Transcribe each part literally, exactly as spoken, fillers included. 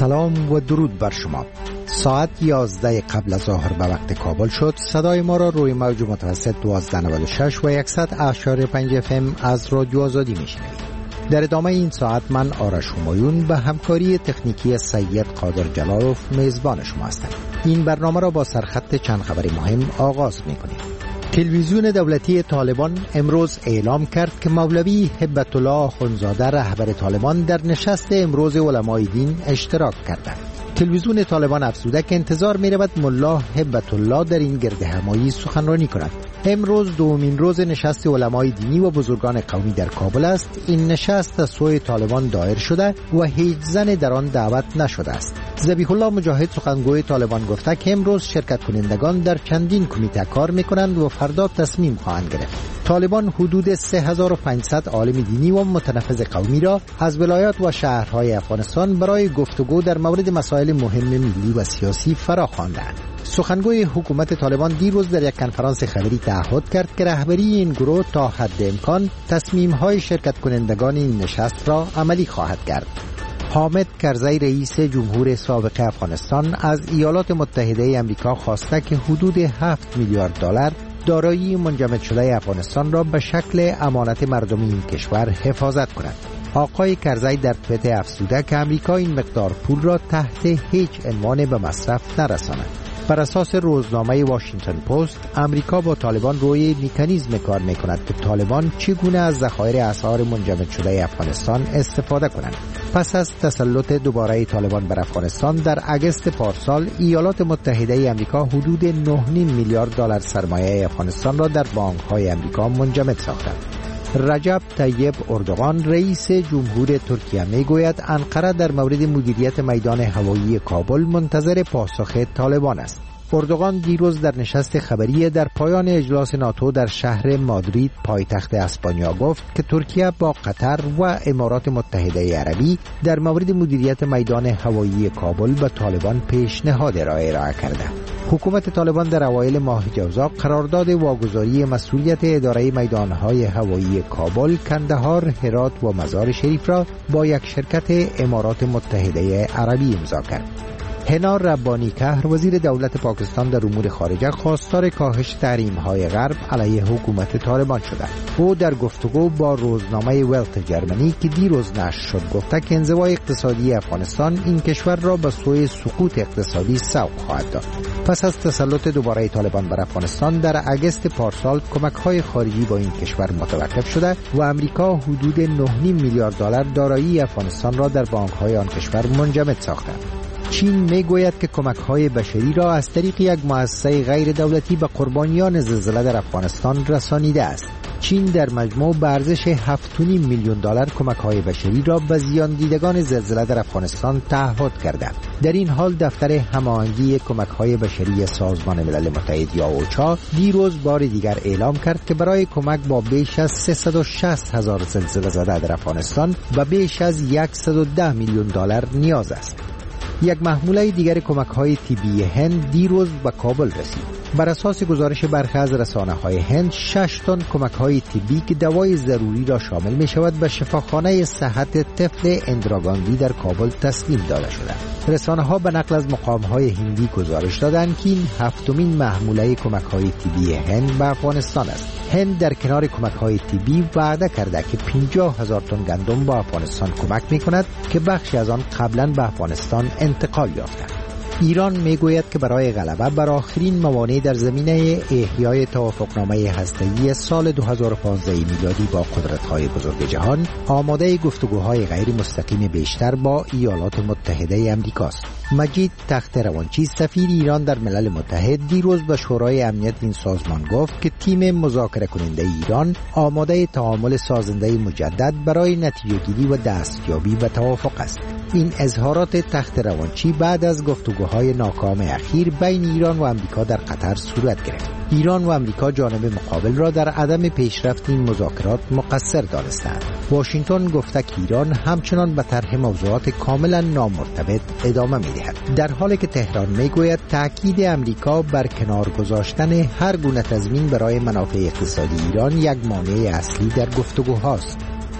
سلام و درود بر شما. ساعت یازده قبل از ظهر به وقت کابل شد. صدای ما را روی موج متوسط دوازده نود و شش و صد اشاری پنج اف ام از رادیو آزادی میشنوید. در ادامه این ساعت من آرش همایون به همکاری تکنیکی سید قادر جلالوف میزبان شما هستم. این برنامه را با سرخط چند خبر مهم آغاز میکنیم. تلویزیون دولتی طالبان امروز اعلام کرد که مولوی هبت الله آخوندزاده رهبر طالبان در نشست امروز علمای دین اشتراک کردند. تلویزیون طالبان افزوده که انتظار می رود ملا هبت الله در این گرد همایی سخنرانی کند. امروز دومین روز نشست علمای دینی و بزرگان قومی در کابل است. این نشست از سوی طالبان دایر شده و هیچ زن در آن دعوت نشده است. ذبیح الله مجاهد سخنگوی طالبان گفته که امروز شرکت کنندگان در چندین کمیته کار میکنند و فردا تصمیم خواهند گرفت. طالبان حدود سه هزار و پانصد عالم دینی و متنفذ قومی را از ولایات و شهرهای افغانستان برای گفتگو در مورد مسائل مهم ملی و سیاسی فرا خواندند. سخنگوی حکومت طالبان دیروز در یک کنفرانس خبری تعهد کرد که رهبری این گروه تا حد امکان تصمیم‌های شرکت کنندگان این نشست را عملی خواهد کرد. حامد کرزی رئیس جمهور سابق افغانستان از ایالات متحده آمریکا خواسته که حدود هفت میلیارد دلار دارایی منجمد شده افغانستان را به شکل امانت مردمی این کشور حفاظت کند. آقای کرزی در توییت افزوده که امریکا این مقدار پول را تحت هیچ عنوان به مصرف نرساند. بر اساس روزنامه واشنگتن پست، امریکا با طالبان روی مکانیزم کار می‌کند که طالبان چگونه از ذخایر اسعار منجمد شده افغانستان استفاده کنند. پس از تسلط دوباره طالبان بر افغانستان در اگست پارسال، ایالات متحده آمریکا حدود نه و نیم میلیارد دلار سرمایه افغانستان را در بانک‌های آمریکا منجمد ساختند. رجب طیب اردوغان رئیس جمهور ترکیه میگوید انقره در مورد مدیریت میدان هوایی کابل منتظر پاسخ طالبان است. اردوغان دیروز در نشست خبری در پایان اجلاس ناتو در شهر مادرید پایتخت اسپانیا گفت که ترکیه با قطر و امارات متحده عربی در مورد مدیریت میدان هوایی کابل به طالبان پیشنهاد را ارائه کرده. حکومت طالبان در اوایل ماه جوزا قرارداد واگذاری مسئولیت اداره میدانهای هوایی کابل، کندهار، هرات و مزار شریف را با یک شرکت امارات متحده عربی امضا کرد. هنا ربانی کهر وزیر دولت پاکستان در امور خارجه خواستار کاهش تحریم‌های غرب علیه حکومت طالبان شده. او در گفتگو با روزنامه ولت جرمنی که دیروز نشر شد گفته که انزوای اقتصادی افغانستان این کشور را به سوی سقوط اقتصادی سوق خواهد داد. پس از تسلط دوباره طالبان بر افغانستان در اگست پارسال کمک‌های خارجی با این کشور متوقف شده و امریکا حدود نه و نیم میلیارد دلار دارایی افغانستان را در بانک‌های آن کشور منجمد ساخته. چین میگوید که کمک‌های بشری را از طریق یک مؤسسه غیر دولتی به قربانیان زلزله در افغانستان رسانیده است. چین در مجموع به ارزش هفت و نیم میلیون دلار کمک‌های بشری را به زیان دیدگان زلزله در افغانستان تعهد کرده. در این حال دفتر هماهنگی کمک‌های بشری سازمان ملل متحد یا اوچا دیروز بار دیگر اعلام کرد که برای کمک با بیش از سیصد و شصت هزار زلزله زده در افغانستان به بیش از صد و ده میلیون دلار نیاز است. یک محموله دیگر کمک‌های طبی هند دیروز به کابل رسید. بر اساس گزارش برخی از رسانه‌های هند، شش تن کمک‌های طبی که دوای ضروری را شامل می‌شود به شفاخانه صحت طفل اندراگاندی در کابل تسلیم داده شده. رسانه‌ها به نقل از مقام‌های هندی گزارش دادند که این هفتمین محموله کمک‌های طبی هند به افغانستان است. هند در کنار کمک‌های طبی وعده کرده که پنجاه هزار تن گندم به افغانستان کمک می‌کند که بخشی از آن قبلاً به افغانستان انتقال یافته. ایران میگوید که برای غلبه بر آخرین موانع در زمینه احیای توافقنامه هسته‌ای سال دو هزار و پانزده میلادی با قدرت‌های بزرگ جهان، آماده گفتگوهای غیر مستقیم بیشتر با ایالات متحده آمریکاست. مجید تخت روانچی سفیر ایران در ملل متحد دیروز به شورای امنیت این سازمان گفت که تیم مذاکره کننده ایران آماده تعامل سازنده مجدد برای نتیجه‌گیری و دستیابی به توافق است. این اظهارات تخت روانچی بعد از گفتگوهای ناکام اخیر بین ایران و آمریکا در قطر صورت گرفت. ایران و آمریکا جانب مقابل را در عدم پیشرفت این مذاکرات مقصر دانستند. واشنگتن گفته که ایران همچنان به طرح موضوعات کاملا نامرتبط ادامه می‌دهد، در حالی که تهران میگوید تاکید آمریکا بر کنار گذاشتن هر گونه تضمین برای منافع اقتصادی ایران یک مانع اصلی در گفتگوهاست.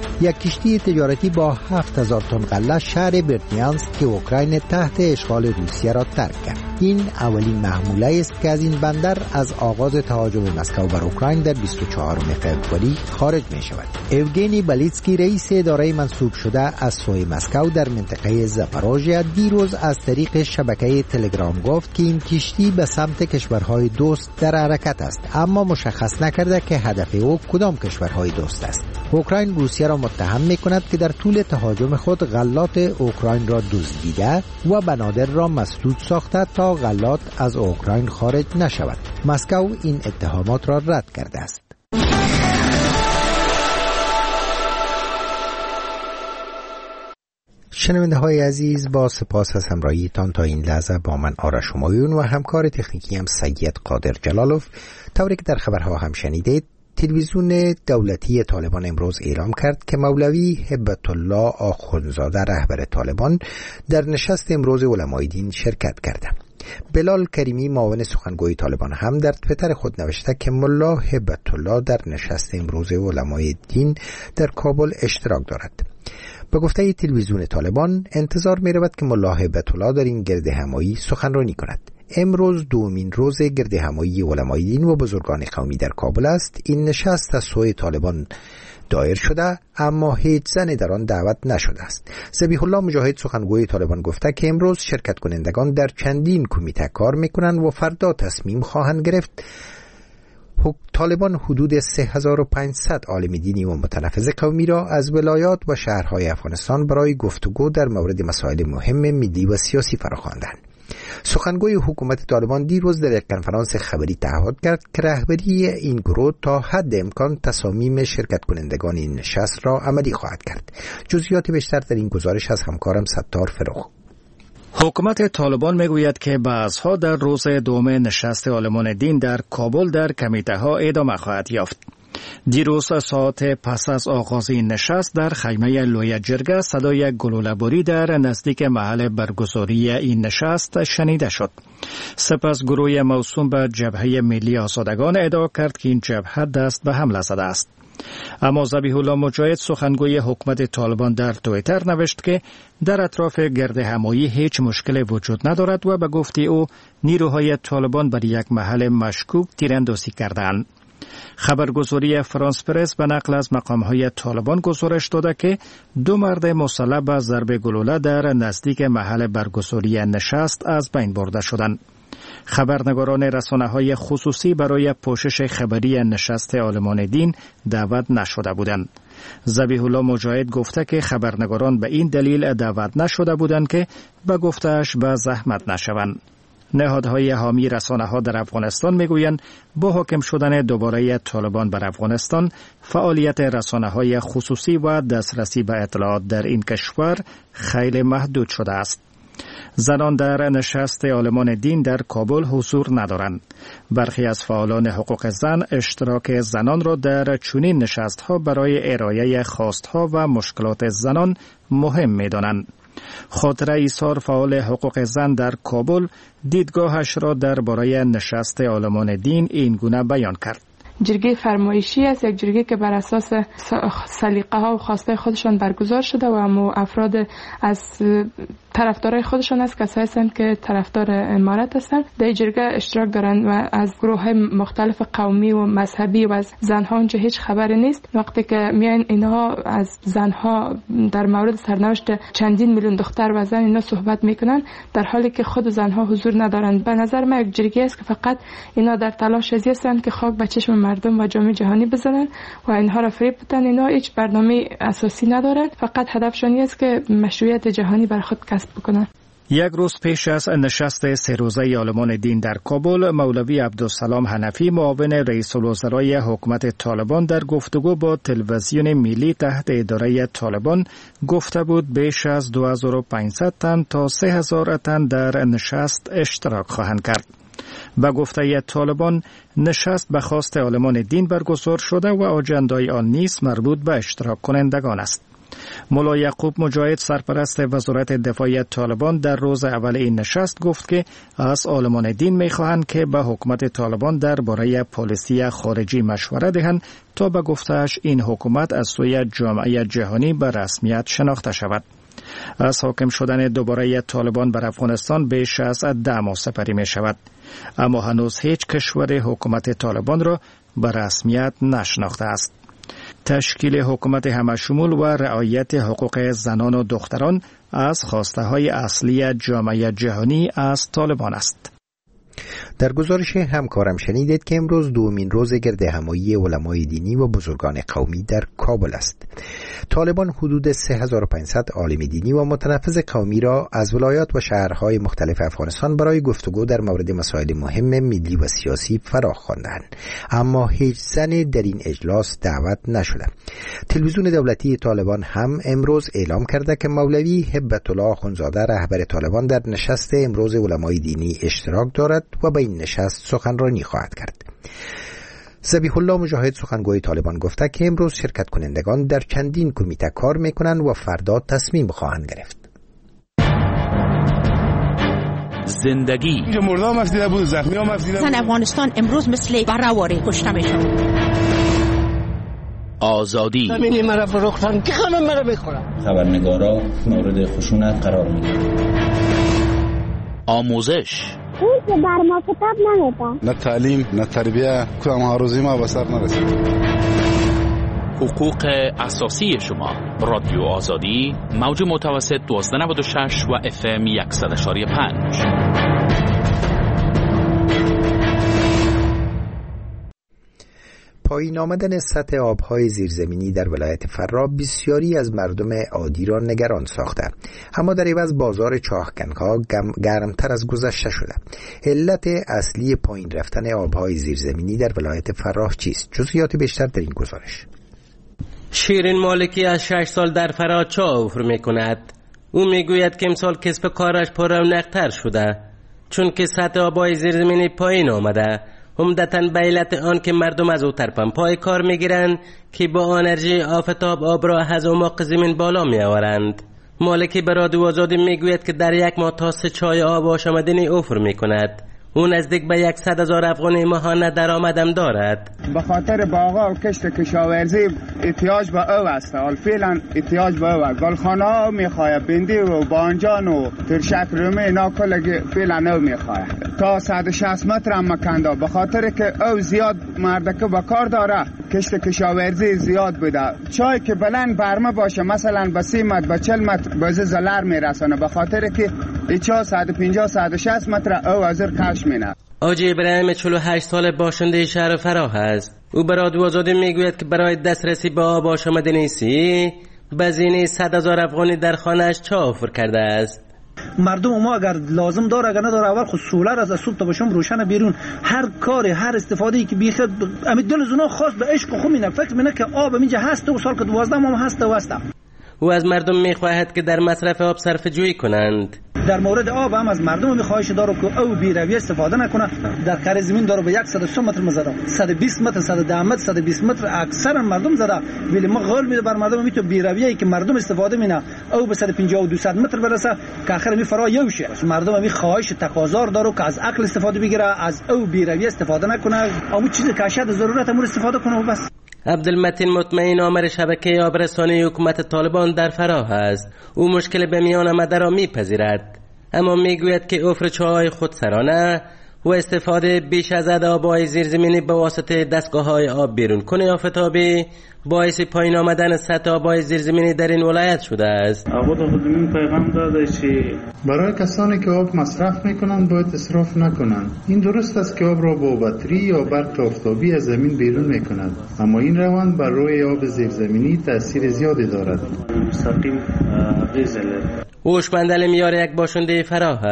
یک کشتی تجارتی با هفت هزار تن غله شهر برتیانسک که اوکراین تحت اشغال روسیه را ترک کرد. این اولین محموله است که از این بندر از آغاز تهاجم مسکو بر اوکراین در بیست و چهارم فوریه خارج می شود. اوگنی بالیتسکی رئیس اداره منصوب شده از سوی مسکو در منطقه زاپاروژیا دیروز از طریق شبکه تلگرام گفت که این کشتی به سمت کشورهای دوست در حرکت است، اما مشخص نکرده که هدف او کدام کشورهای دوست است. اوکراین روسیه را متهم می‌کند که در طول تهاجم خود غلات اوکراین را دزدیده و بنادر را مسدود ساخته تا غلات از اوکراین خارج نشود. مسکو این اتهامات را رد کرده است. شنونده های عزیز، با سپاس از همراهیتان تا این لحظه با من آرش همایون و همکار تکنیکی هم سید قادر جلالوف. طوری که در خبرها هم شنیدید، تلویزیون دولتی طالبان امروز اعلام کرد که مولوی هبت الله آخوندزاده رهبر طالبان در نشست امروز علمای دین شرکت کرده. بلال کریمی معاون سخنگوی طالبان هم در توییتر خود نوشته که ملا هبت الله در نشست امروز علمای دین در کابل اشتراک دارد. به گفته تلویزیون طالبان انتظار می رود که ملا هبت الله در این گرد همایی سخنرانی کند. امروز دومین روز گرد همایی علمای دین و بزرگان قومی در کابل است. این نشست از سوی طالبان دایر شده اما هیچ زنی در آن دعوت نشده است. ذبیح الله مجاهد سخنگوی طالبان گفته که امروز شرکت کنندگان در چندین کمیته کار میکنند و فردا تصمیم خواهند گرفت. طالبان حدود سه هزار و پانصد عالم دینی و متنفذ قومی را از ولایات و شهرهای افغانستان برای گفتگو در مورد مسائل مهم ملی و سیاسی فراخواندند. سخنگوی حکومت طالبان دیروز در یک کنفرانس خبری تعهد کرد که رهبری این گروه تا حد امکان تصامیم شرکت کنندگان این نشست را عملی خواهد کرد. جزئیات بیشتر در این گزارش از همکارم ستار فروغ. حکومت طالبان میگوید که بعضها در روز دوم نشست عالمان دین در کابل در کمیته ها ادامه خواهد یافت. دیروز ساعت پس از آغاز این نشست در خیمه لوی جرگه صدای گلوله‌باری در نزدیک محل برگزاری این نشست شنیده شد. سپس گروه موسوم به جبهه ملی آزادگان ادعا کرد که این جبهه دست به حمله زده است. اما ذبیح الله مجاهد سخنگوی حکومت طالبان در توییتر نوشت که در اطراف گرد همایی هیچ مشکل وجود ندارد و به گفته او نیروهای طالبان بر یک محل مشکوک تیراندازی کردند. خبرگزاری فرانس پرس به نقل از مقامهای طالبان گزارش داده که دو مرد مسلح به ضرب گلوله در نزدیک محل برگزاری نشست از بین برده شدند. خبرنگاران رسانه‌های خصوصی برای پوشش خبری نشست عالمان دین دعوت نشده بودند. ذبیح الله مجاهد گفته که خبرنگاران به این دلیل دعوت نشده بودند که به گفته‌اش به زحمت نشوند. نهادهای حامی رسانه‌ها در افغانستان میگویند با حاکم شدن دوباره طالبان بر افغانستان فعالیت رسانه‌های خصوصی و دسترسی به اطلاعات در این کشور خیلی محدود شده است. زنان در نشست عالمان دین در کابل حضور ندارند. برخی از فعالان حقوق زن اشتراک زنان را در چنین نشست‌ها برای ارائه خواست‌ها و مشکلات زنان مهم می‌دانند. خاطره ایثار فعال حقوق زن در کابل دیدگاهش را درباره نشست عالمان دین این گونه بیان کرد. جرگه فرمایشی است، یک جرگه که بر اساس سلیقه ها و خواسته خودشان برگزار شده و هم افراد از طرفدارای خودشان است، کسایی هستند که طرفدار امارت هستند. در جرگه اشتراک دارند و از گروه های مختلف قومی و مذهبی و از زنها اونجا هیچ خبری نیست. وقتی که میان اینها از زنها در مورد سرنوشت چندین میلیون دختر و زن اینا صحبت میکنن، در حالی که خود زنها حضور ندارند. به نظر من یک جرگه است که فقط اینا در تلاش ازی هستند که خاک به چشم مردم و جامعه جهانی بزنن و اینها را فریب بدن. اینا هیچ برنامه اساسی ندارند، فقط هدفشون است که مشروعیت جهانی بر خود کسب بکنن. یک روز پیش از نشست سه روزه عالمان دین در کابل، مولوی عبدالسلام حنفی معاون رئیس الوزرای حکومت طالبان در گفتگو با تلویزیون ملی تحت اداره طالبان گفته بود بیش از دو هزار و پانصد تن تا سه هزار تن در نشست اشتراک خواهند کرد. به گفته طالبان نشست به خواست عالمان دین برگزار شده و آجندای آن نیز مربوط به اشتراک کنندگان است. ملا یعقوب مجاهد سرپرست وزارت دفاع طالبان در روز اول این نشست گفت که از عالمان دین می‌خواهند که به حکومت طالبان درباره پالیسی خارجی مشوره دهند تا به گفته‌اش این حکومت از سوی جامعه جهانی به رسمیت شناخته شود. از حاکم شدن دوباره طالبان بر افغانستان بیش از ده ماه سپری می شود، اما هنوز هیچ کشور حکومت طالبان را به رسمیت نشناخته است. تشکیل حکومت همشمول و رعایت حقوق زنان و دختران از خواسته های اصلی جامعه جهانی از طالبان است. در گزارش همکارم شنیدید که امروز دومین روز گرد همایی علمای دینی و بزرگان قومی در کابل است. طالبان حدود سه هزار و پانصد عالم دینی و متنفذ قومی را از ولایات و شهرهای مختلف افغانستان برای گفتگو در مورد مسائل مهم ملی و سیاسی فراخ خواندند، اما هیچ زنی در این اجلاس دعوت نشده. تلویزیون دولتی طالبان هم امروز اعلام کرده که مولوی هبت الله اخوندزاده رهبر طالبان در نشست امروز علمای دینی اشتراک دارد و به این نشست سخنرانی خواهد کرد. ذبیح الله مجاهد سخنگوی طالبان گفته که امروز شرکت کنندگان در چندین کمیته کار میکنند و فردا تصمیم خواهند گرفت. زندگی مردم افزیده بود، زخمی هم افزیده بود. افغانستان امروز مثل برآواره کشته میشد. آزادی همینی مرا فروختن که همه مرا میخورن. خبرنگارا مورد خشونت قرار میگیرن. آموزش اون که بر ما کتاب نمیدن، نه تعلیم نه تربیه، کدام هاروزی ما به سر نرسید. حقوق اساسی شما. رادیو آزادی موج متوسط دوازده نود و شش و اف ام صد و پنج. پایین آمدن سطح آبهای زیرزمینی در ولایت فرا بسیاری از مردم عادی را نگران ساخته، اما در عوض بازار چاهکنها گرمتر از گذشته شده. علت اصلی پایین رفتن آبهای زیرزمینی در ولایت فرا چیست؟ جزئیات بیشتر در این گزارش. شیرین مالکی از شش سال در فرا چاهر می کند. او می گوید که امسال کسب کارش پررونق‌تر شده چون که سطح آبهای زیرزمینی پایین آمده، عمدتاً به علت آن که مردم از او ترپن پای کار میگیرند که با انرژی آفتاب آب را از اعماق زمین بالا می آورند. مالکی به رادیو آزادی میگوید که در یک ماه تا سه چای آب آشامیدنی افر می کند. او نزدیک به یکصد هزار افغانی ماهانه درآمدم دارد. به خاطر باغا و کشت کشاورزی احتیاج به او است. حال فعلا احتیاج به او است. گلخانه ها میخواه، بندی و بانجان و ترشک رومی اینا کلگی فعلا او میخواه. تا صد و شصت متر هم مکنده، به خاطر که او زیاد مردکه به کار داره، کشت کشاورزی زیاد بوده. چای که بلند برمه باشه مثلا به سی متر به چل متر بازه زلر میرسانه، به خاطر که ایچا صد و پنجاه صد و شصت متر او ازر کش مینه. آجی ابراهیم چهل و هشت ساله باشنده شهر فراه است. او به رادیو آزادی میگوید که برای دسترسی به آب آشامیدنی سی بزینه صد هزار افغانی در خانه‌اش چاهر کرده است. مردم ما اگر لازم داره اگر نداره اول خود سولر از صبح تا شام روشن بیرون، هر کاری هر استفاده‌ای که بیخ امید دل زنا خاص به عشق خو مینه، فکر مینه که آب اینجا هست و سال که دوازده ماه هست و هست. او از مردم میخواهد که در مصرف آب صرفه جویی کنند. در مورد آب هم از مردم میخواهش داره که او بی رویه استفاده نکنه. در کار زمین داره به صد و سی متر مزدا، صد و بیست متر، صد و ده متر، صد و بیست متر اکثر مردم زده، ولی ما قول میده بر مردم میتو بی رویه که مردم استفاده مینه او به صد و پنجاه و دو متر برسه که آخر می فرا یو شه. مردم می خواهش تقاضا داره که از عقل استفاده بگیره، از او بی رویه استفاده نکنه، اما چیزی که شاید ضرورت امور استفاده کنه و بس. عبدالمتین مطمئن آمر شبکه آبرسانی حکومت طالبان در فراه است. او مشکل به میان آمده را میپذیرد، اما میگوید که افر چاهای خودسرانه و استفاده بیش از حد آبهای زیرزمینی به واسطه دستگاه‌های آب بیرون کنه آفتابی باعث پایین آمدن سطح آبهای زیرزمینی در این ولایت شده است. آقا خودمون پیغام داده چی برای کسانی که آب مصرف میکنند باید اسراف نکنند. این درست است که آب را با بطری یا برق آفتابی از زمین بیرون میکنند، اما این روند بر روی آب زیرزمینی تاثیر زیادی دارد. مستقیم غیزله. هوشمند علیمیار یک باشنده فراه است.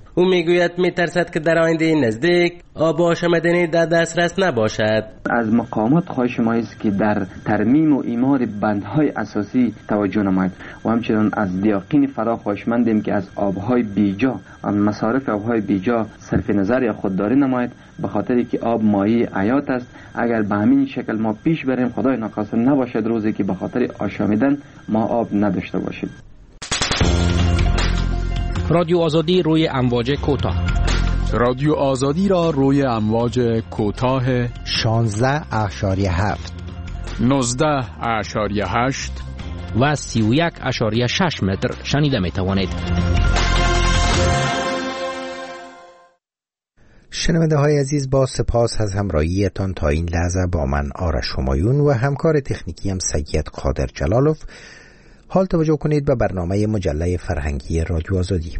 او میگوید میترسد که در آینده نزدیک آب آشامیدنی در دسترس نباشد. از مقامات خواهش ما است که در ترمیم و اعمار بندهای اساسی توجه نماید و همچنین از دیاقین فرا خواهشمندیم که از آبهای بیجا، از مصارف آبهای بیجا صرف نظر خودداری نماید، به خاطری که آب مایه حیات است. اگر به همین شکل ما پیش بریم خدای نخواسته نباشد روزی که به خاطر آشامیدن ما آب نداشته باشیم. رادیو آزادی روی امواج کوتاه. رادیو آزادی را روی امواج کوتاه شانزده اشاریه هفت، نوزده اشاریه هشت و سی و یک اشاریه شش متر شنیده می توانید. شنونده های عزیز، با سپاس از همراهیتان تا این لحظه با من آرش همایون و همکار تکنیکی هم سید قادر جلالوف. حال توجه کنید به برنامه مجله فرهنگی رادیو آزادی.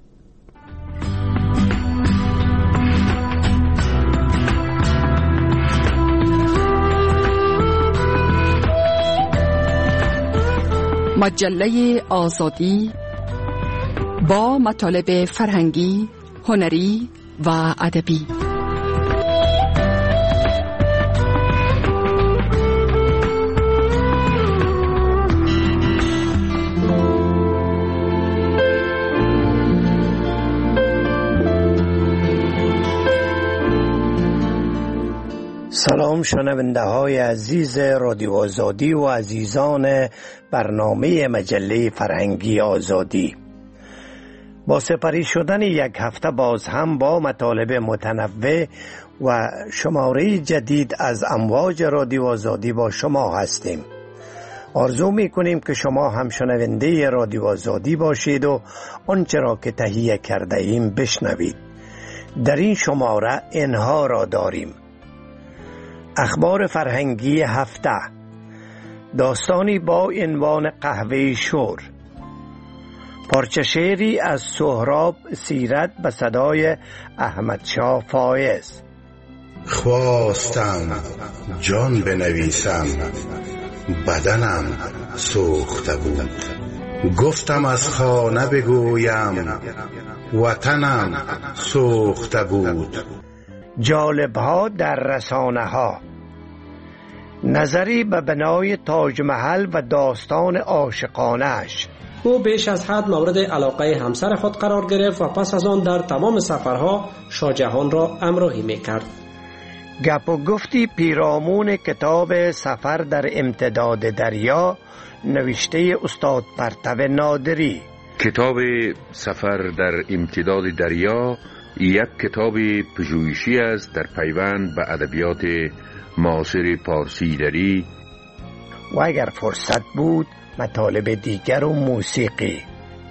مجله آزادی با مطالب فرهنگی، هنری و ادبی. سلام شنونده های عزیز رادیو آزادی و عزیزان برنامه مجله فرهنگی آزادی. با سپری شدن یک هفته باز هم با مطالب متنوع و شماره جدید از امواج رادیو آزادی با شما هستیم. آرزو می کنیم که شما هم شنونده رادیو آزادی باشید و آنچه را که تهیه کرده ایم بشنوید. در این شماره اینها را داریم: اخبار فرهنگی هفته، داستانی با عنوان قهوه شور، پارچه شعری از سهراب سیرت به صدای احمد شاه فایز. خواستم جان بنویسم بدنم سوخته بود، گفتم از خانه بگویم وطنم سوخته بود. جالب ها در رسانه ها، نظری به بنای تاج محل و داستان عاشقانه‌اش. او بیش از حد مورد علاقه همسر خود قرار گرفت و پس از آن در تمام سفرها شاه جهان را همراهی میکرد. گپ و گفتی پیرامون کتاب سفر در امتداد دریا نوشته استاد پرتو نادری. کتاب سفر در امتداد دریا یک کتاب پژوهشی است در پیوند به ادبیات معاصر پارسی دری و اگر فرصت بود مطالب دیگر و موسیقی.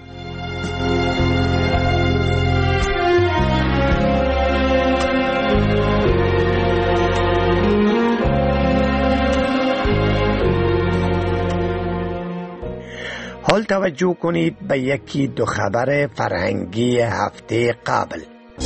حال توجه کنید به یکی دو خبر فرهنگی هفته قبل.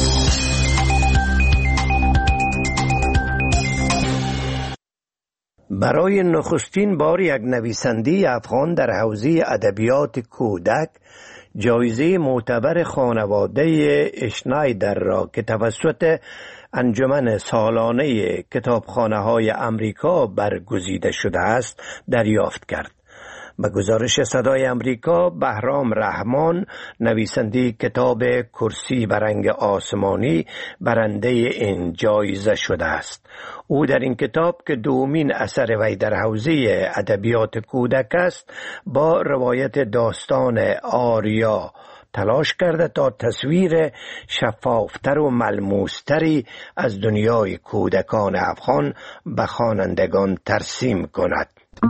برای نخستین بار یک نویسنده افغان در حوزه ادبیات کودک جایزه معتبر خانواده اشنایدر را که توسط انجمن سالانه کتابخانه‌های آمریکا برگزیده شده است دریافت کرد. به گزارش صدای آمریکا، بهرام رحمان نویسنده کتاب کرسی به رنگ آسمانی برنده این جایزه شده است. او در این کتاب که دومین اثر وی در حوزه ادبیات کودک است، با روایت داستان آریا تلاش کرده تا تصویر شفافتر و ملموستری از دنیای کودکان افغان به خوانندگان ترسیم کند.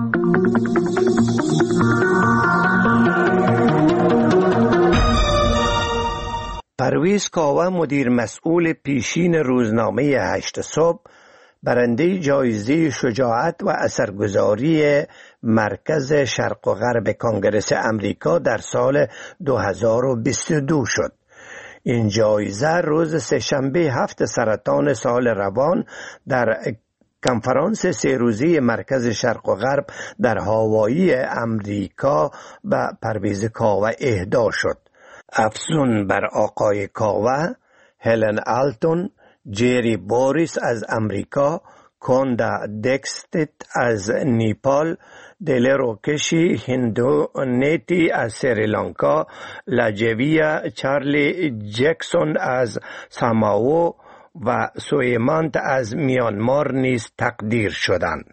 پرویز کاوه مدیر مسئول پیشین روزنامه هشت صبح برنده جایزه شجاعت و اثرگذاری مرکز شرق و غرب کنگره امریکا در سال دو هزار و بیست و دو شد. این جایزه روز سه‌شنبه هفت سرطان سال روان در کنفرانس سه روزه مرکز شرق و غرب در هاوایی امریکا به پرویز کاوه اهدا شد. افزون بر آقای کاوه، هلن آلتون، جری بوریس از امریکا، کوندا دکستت از نیپال، دلروکشی هندو نیتی از سریلانکا، لاجویا چارلی جکسون از سامائو و سویمانت از میانمار نیز تقدیر شدند.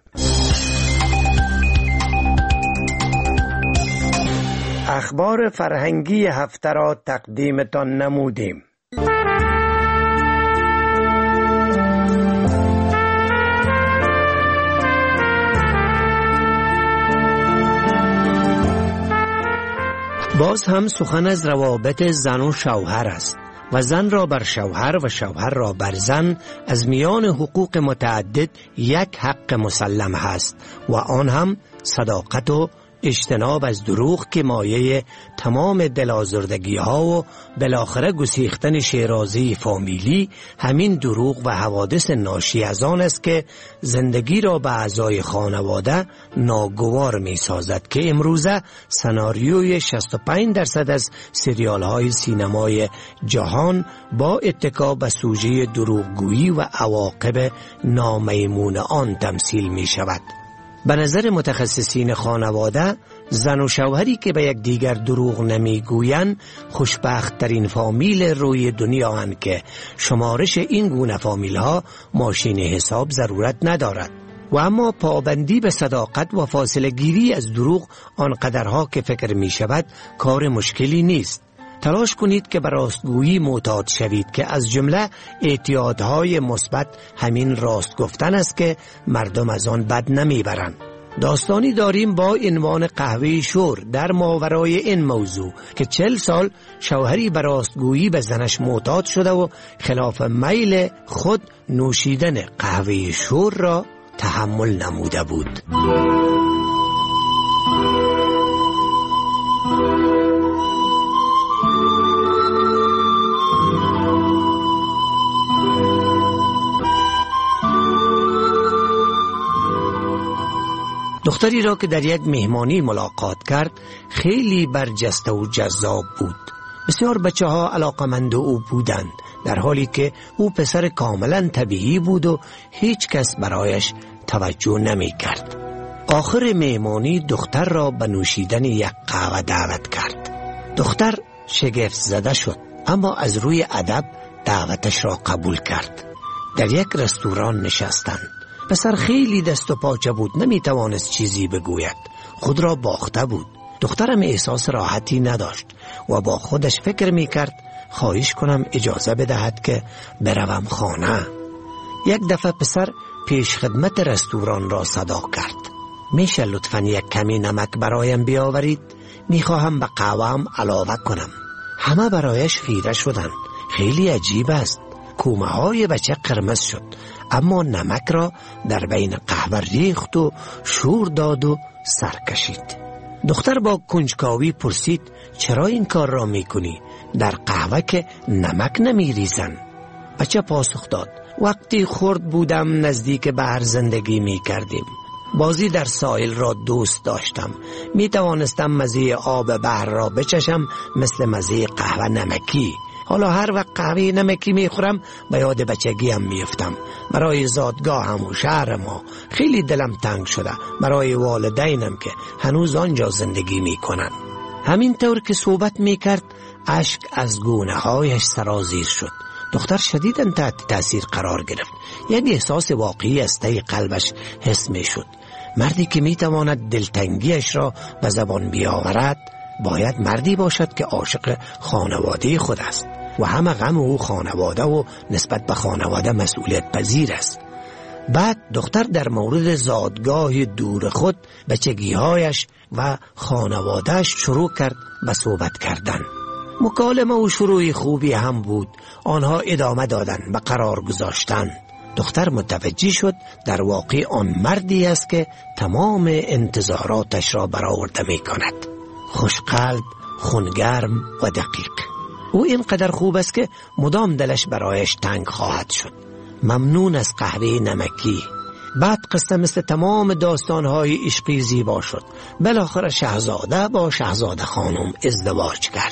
اخبار فرهنگی هفته را تقدیمتان نمودیم. باز هم سخن از روابط زن و شوهر است و زن را بر شوهر و شوهر را بر زن از میان حقوق متعدد یک حق مسلم هست و آن هم صداقت و اجتناب از دروغ که مایه تمام دلازردگی ها و بالاخره گسیختن شیرازی فامیلی همین دروغ و حوادث ناشی از آن است که زندگی را به اعضای خانواده ناگوار می سازد که امروزه سناریوی شصت و پنج درصد از سریال های سینمای جهان با اتکا به سوژه دروغگویی و عواقب نامیمون آن تمثیل می شود. به نظر متخصصین خانواده، زن و شوهری که به یک دیگر دروغ نمیگویند خوشبخت ترین فامیل روی دنیا هستند که شمارش این گونه فامیل ها ماشین حساب ضرورت ندارد. و اما پابندی به صداقت و فاصله گیری از دروغ آنقدرها که فکر می شود کار مشکلی نیست. تلاش کنید که به راستگویی معتاد شوید که از جمله اعتیادهای مثبت همین راست گفتن است که مردم از آن بد نمیبرند. داستانی داریم با عنوان قهوه شور در ماورای این موضوع که چل سال شوهری به راستگویی به زنش معتاد شده و خلاف میل خود نوشیدن قهوه شور را تحمل نموده بود. دختری را که در یک مهمانی ملاقات کرد خیلی برجسته و جذاب بود. بسیار بچه ها علاقمند او بودند، در حالی که او پسر کاملا طبیعی بود و هیچ کس برایش توجه نمی کرد. آخر مهمانی دختر را به نوشیدن یک قهوه دعوت کرد. دختر شگفت زده شد، اما از روی ادب دعوتش را قبول کرد. در یک رستوران نشستند. پسر خیلی دست و پاچه بود، نمی توانست چیزی بگوید، خود را باخته بود. دخترم احساس راحتی نداشت و با خودش فکر می کرد خواهش کنم اجازه بدهد که بروم خانه. یک دفعه پسر پیش خدمت رستوران را صدا کرد. میشه لطفاً یک کمی نمک برایم بیاورید؟ میخواهم به قهوه‌ام علاوه کنم. همه برایش خیره شدند. خیلی عجیب است. کومه های بچه قرمز شد، اما نمک را در بین قهوه ریخت و شور داد و سر کشید. دختر با کنجکاوی پرسید چرا این کار را میکنی؟ در قهوه که نمک نمیریزن. بچه پاسخ داد وقتی خرد بودم نزدیک بحر زندگی میکردیم. بازی در ساحل را دوست داشتم. می توانستم مزه آب بحر را بچشم مثل مزه قهوه نمکی. حالا هر وقت قهوه نمکی میخورم به یاد بچگیم میفتم. برای زادگاهم و شهر ما خیلی دلم تنگ شده، برای والدینم که هنوز آنجا زندگی میکنن. همین طور که صحبت میکرد اشک از گونه هایش سرازیر شد. دختر شدیداً تحت تأثیر قرار گرفت. یک احساس واقعی از ته قلبش حس میشد. مردی که میتواند دلتنگیش را به زبان بیاورد باید مردی باشد که عاشق خانواده خود است و همه غم او خانواده و نسبت به خانواده مسئولیت پذیر است. بعد دختر در مورد زادگاه دور خود، بچگیهایش و خانوادهش شروع کرد به صحبت کردن. مکالمه و شروع خوبی هم بود. آنها ادامه دادن به قرار گذاشتن. دختر متوجه شد در واقع آن مردی است که تمام انتظاراتش را برآورده می کند. خوشقلب، خونگرم و دقیق. او اینقدر خوب است که مدام دلش برایش تنگ خواهد شد. ممنون از قهوه نمکی. بعد قصه مثل تمام داستانهای عشقی زیبا شد. بالاخره شاهزاده با شاهزاده خانم ازدواج کرد.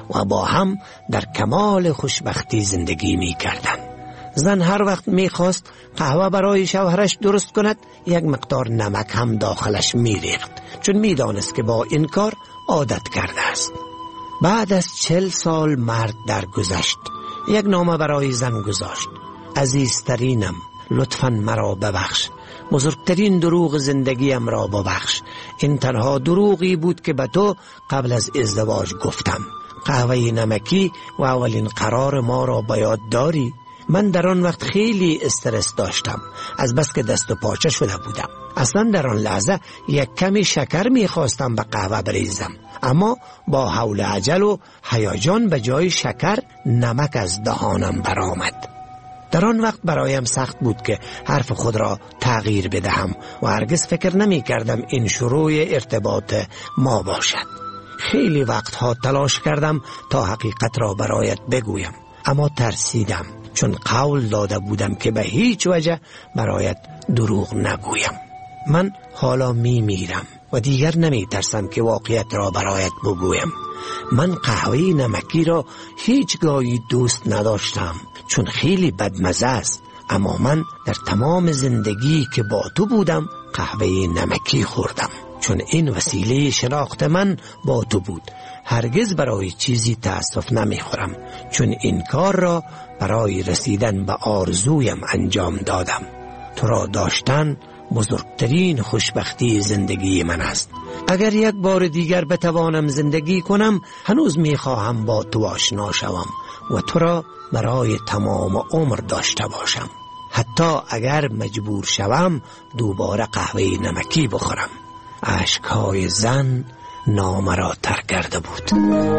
و با هم در کمال خوشبختی زندگی می کردند. زن هر وقت می خواست قهوه برای شوهرش درست کند یک مقدار نمک هم داخلش می ریخت، چون می دانست که با این کار عادت کرده است. بعد از چل سال مرد درگذشت. یک نامه برای زن گذاشت: عزیزترینم، لطفاً مرا ببخش، بزرگترین دروغ زندگیم را ببخش. این تنها دروغی بود که به تو قبل از ازدواج گفتم. قهوه نمکی و اولین قرار ما را به یاد داری؟ من در آن وقت خیلی استرس داشتم، از بس که دست و پاچه شده بودم. اصلا در آن لحظه یک کمی شکر می خواستم به قهوه بریزم، اما با حول عجل و هیجان به جای شکر نمک از دهانم برآمد. در آن وقت برایم سخت بود که حرف خود را تغییر بدهم و هرگز فکر نمی کردم این شروع ارتباط ما باشد. خیلی وقتها تلاش کردم تا حقیقت را برایت بگویم، اما ترسیدم، چون قول داده بودم که به هیچ وجه برایت دروغ نگویم. من حالا می میرم و دیگر نمی ترسم که واقعیت را برایت بگویم. من قهوه نمکی را هیچگاهی دوست نداشتم، چون خیلی بدمزه است، اما من در تمام زندگی که با تو بودم قهوه نمکی خوردم، چون این وسیله شناخت من با تو بود. هرگز برای چیزی تأسف نمی خورم، چون این کار را برای رسیدن به آرزویم انجام دادم. تو را داشتن بزرگترین خوشبختی زندگی من است. اگر یک بار دیگر بتوانم زندگی کنم، هنوز می خواهم با تو آشنا شوم و تو را برای تمام عمر داشته باشم، حتی اگر مجبور شوم دوباره قهوه نمکی بخورم. اشکهای زن نامه را تر کرده بود.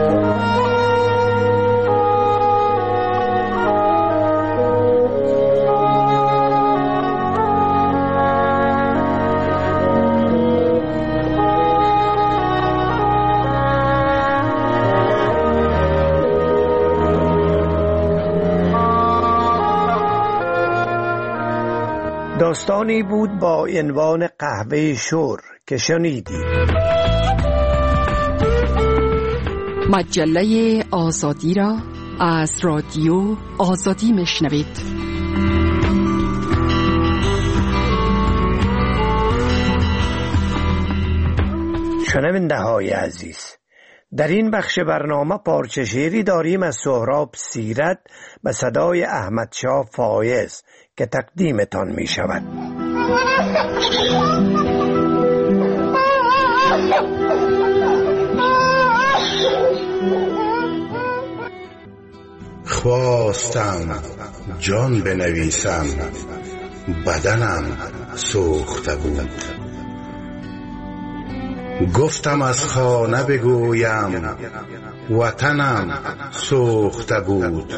داستانی بود با عنوان قهوه شور که شنیدید. مجله آزادی را از رادیو آزادی میشنوید. شنونده های عزیز، در این بخش برنامه پارچه شعری داریم از سهراب سیرت به صدای احمد شاه فایز که تقدیمتان می شود. خواستم جان بنویسم، بدنم سوخته بود. گفتم از خانه بگویم، وطنم سوخته بود.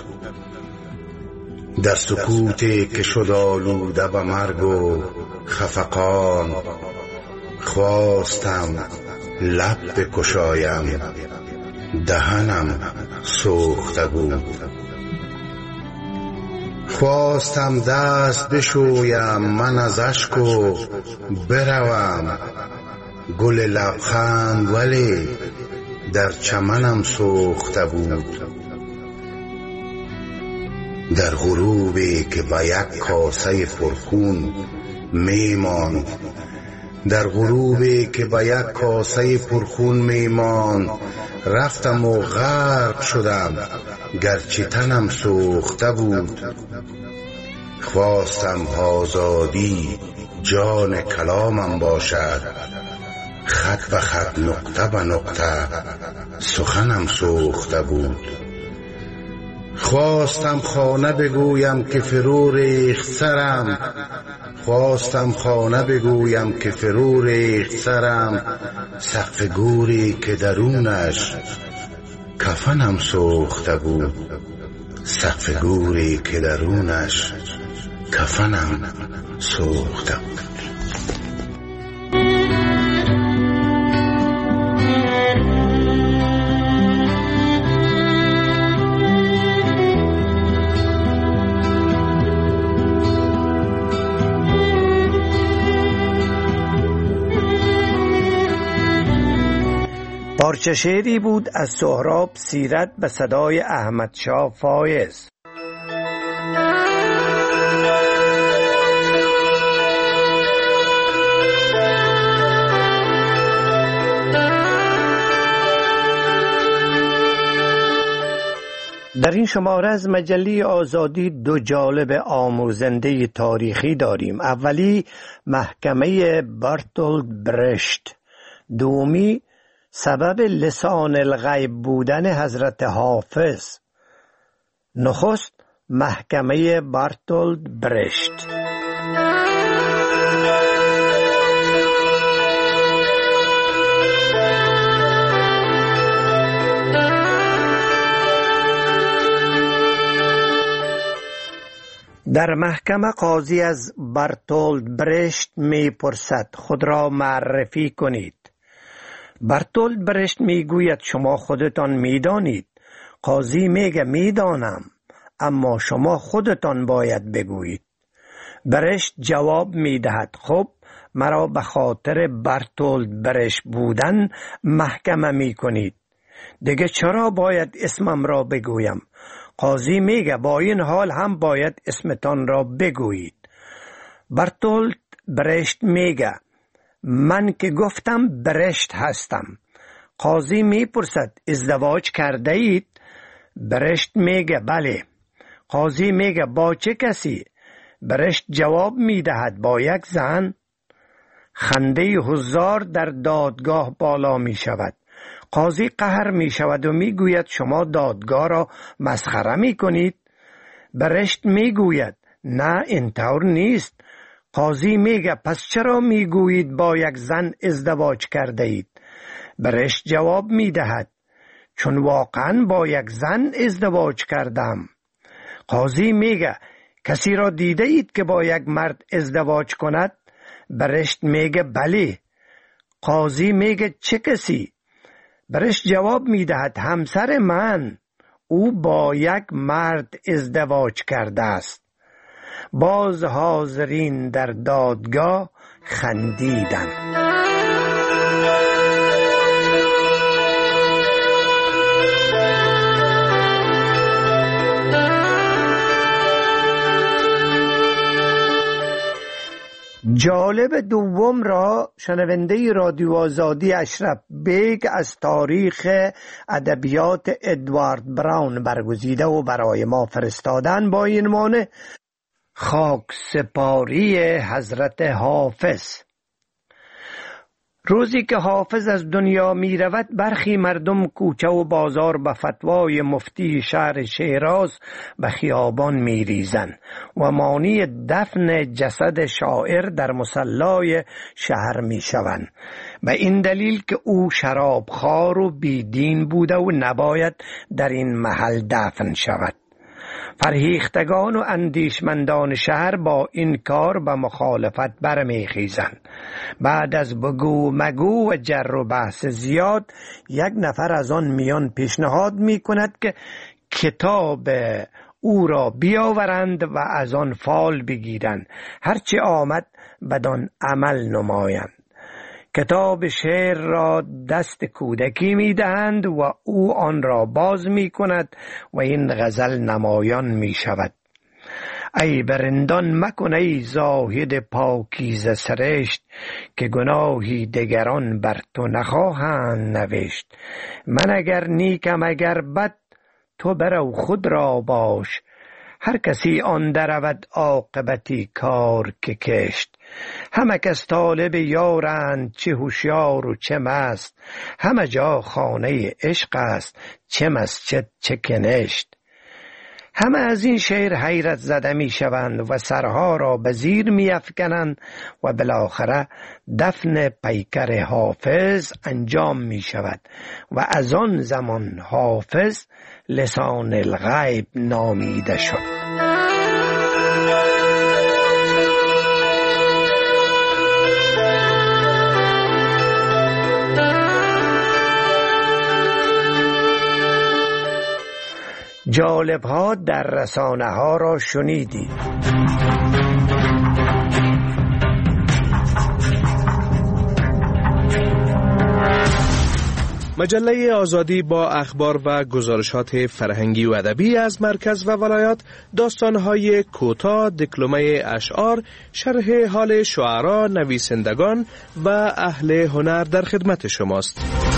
در سکوتی که شد آلوده به مرگ و خفقان، خواستم لب بکشایم، دهنم سوخته بود. خواستم دست بشویم من از اشک و بروم، گل لبخند ولی در چمنم سوخته بود. در غروبی که با یک کاسه پرخون میماند، در غروبی که با یک کاسه پرخون میماند، رفتم و غرق شدم گرچه تنم سوخته بود. خواستم آزادی جان کلامم باشد، خط به خط نقطه به نقطه سخنم سوخته بود. خواستم خانه بگویم که فرو ریخت سرم، خواستم خانه بگویم که فرو ریخت سرم، سقف گوری که درونش کفنم سوخته بود. سقف گوری که درونش کفنم سوخته بود. پارچه شعری بود از سهراب سیرت به صدای احمد شاه فایز. در این شماره از مجله آزادی دو جالب آموزنده تاریخی داریم. اولی محکمه برتولد برشت، دومی سبب لسان الغیب بودن حضرت حافظ. نخست محکمه برتولد برشت. در محکمه قاضی از برتولد برشت می پرسد خود را معرفی کنید. برتولد برشت می گوید شما خودتان می دانید. قاضی میگه می دانم، اما شما خودتان باید بگویید. برشت جواب می دهد خب مرا به خاطر برتولد برشت بودن محکمه می کنید. دیگه چرا باید اسمم را بگویم؟ قاضی میگه با این حال هم باید اسمتان را بگویید. برتولد برشت میگه من که گفتم برشت هستم. قاضی میپرسد ازدواج کرده اید؟ برشت میگه بله. قاضی میگه با چه کسی؟ برشت جواب میدهد با یک زن. خنده هزار در دادگاه بالا میشود. قاضی قهر می شود و می گوید شما دادگاه را مسخره می کنید. برشت می گوید نه اینطور نیست. قاضی میگه پس چرا می گویید با یک زن ازدواج کرده اید؟ برشت جواب می دهد چون واقعا با یک زن ازدواج کردم. قاضی میگه کسی را دیده اید که با یک مرد ازدواج کند؟ برشت میگه بله. قاضی میگه چه کسی؟ برشت جواب می دهد همسر من، او با یک مرد ازدواج کرده است. باز حاضرین در دادگاه خندیدند. جالب دوم را شنونده رادیو آزادی اشرف بیگ از تاریخ ادبیات ادوارد براون برگزیده و برای ما فرستادن با این عنوان خاک سپاری حضرت حافظ. روزی که حافظ از دنیا می رود برخی مردم کوچه و بازار به فتوای مفتی شهر شیراز به خیابان می ریزن و مانی دفن جسد شاعر در مصلای شهر می شوند. به این دلیل که او شرابخوار و بیدین بوده و نباید در این محل دفن شود. فرهیختگان و اندیشمندان شهر با این کار به مخالفت برمیخیزند. بعد از بگو مگو و جر و بحث زیاد یک نفر از آن میان پیشنهاد می کند که کتاب او را بیاورند و از آن فال بگیرند، هرچی آمد بدان عمل نمایند. کتاب شعر را دست کودکی می دهند و او آن را باز می کند و این غزل نمایان می شود. ای برندان مکن ای زاهد پاکیزه سرشت، که گناهی دگران بر تو نخواهند نوشت. من اگر نیکم اگر بد، تو برو خود را باش، هر کسی آن درود عاقبتی کار که کشت. همه کس طالب یارند، چه هوشیار و چه مست، همه جا خانه عشق است، چه مسجد چه کنشت. همه از این شعر حیرت زده می شوند و سرها را به زیر می افکنند و بالاخره دفن پیکر حافظ انجام می شود و از آن زمان حافظ لسان الغیب نامیده شد. جالب ها در رسانه ها را شنیدید. مجله آزادی با اخبار و گزارشات فرهنگی و ادبی از مرکز و ولایات، داستان‌های کوتاه، دکلمه اشعار، شرح حال شعرا، نویسندگان و اهل هنر در خدمت شماست.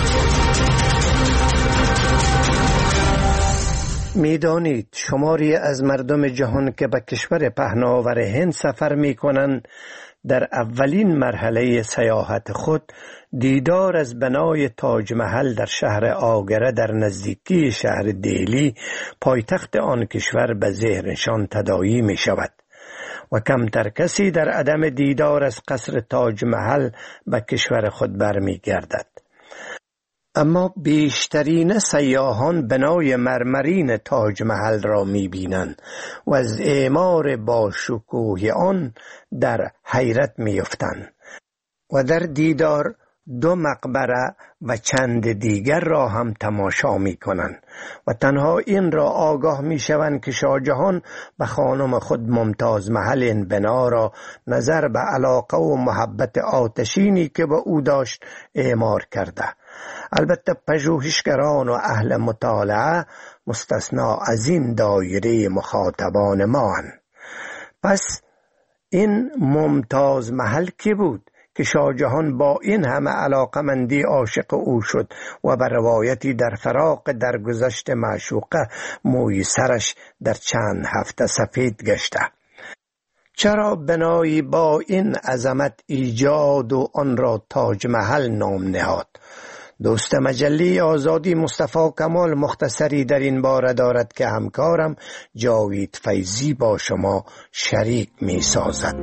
میدانید شماری از مردم جهان که به کشور پهناور هند سفر می کنند در اولین مرحله سیاحت خود دیدار از بنای تاج محل در شهر آگره در نزدیکی شهر دهلی پایتخت آن کشور به ذهنشان تداعی می شود و کمتر کسی در عدم دیدار از قصر تاج محل به کشور خود برمی گردد. اما بیشترین سیاحان بنای مرمرین تاج محل را می بینند و از اعمار با شکوه آن در حیرت می افتند و در دیدار دو مقبره و چند دیگر را هم تماشا می کنند و تنها این را آگاه می شوند که شاه جهان به خانم خود ممتاز محل این بنا را نظر به علاقه و محبت آتشینی که به او داشت اعمار کرده. البته پژوهشگران و اهل مطالعه مستثنا از این دایره مخاطبان ما هستند. پس این ممتاز محل کی بود که شاه جهان با این همه علاقمندی عاشق او شد و بر روایتی در فراق درگذشت معشوقه موی سرش در چند هفته سفید گشته؟ چرا بنایی با این عظمت ایجاد و آن را تاج محل نام نهاد؟ دوست مجله آزادی مصطفی کمال مختصری در این باره دارد که همکارم جاوید فیضی با شما شریک می سازد.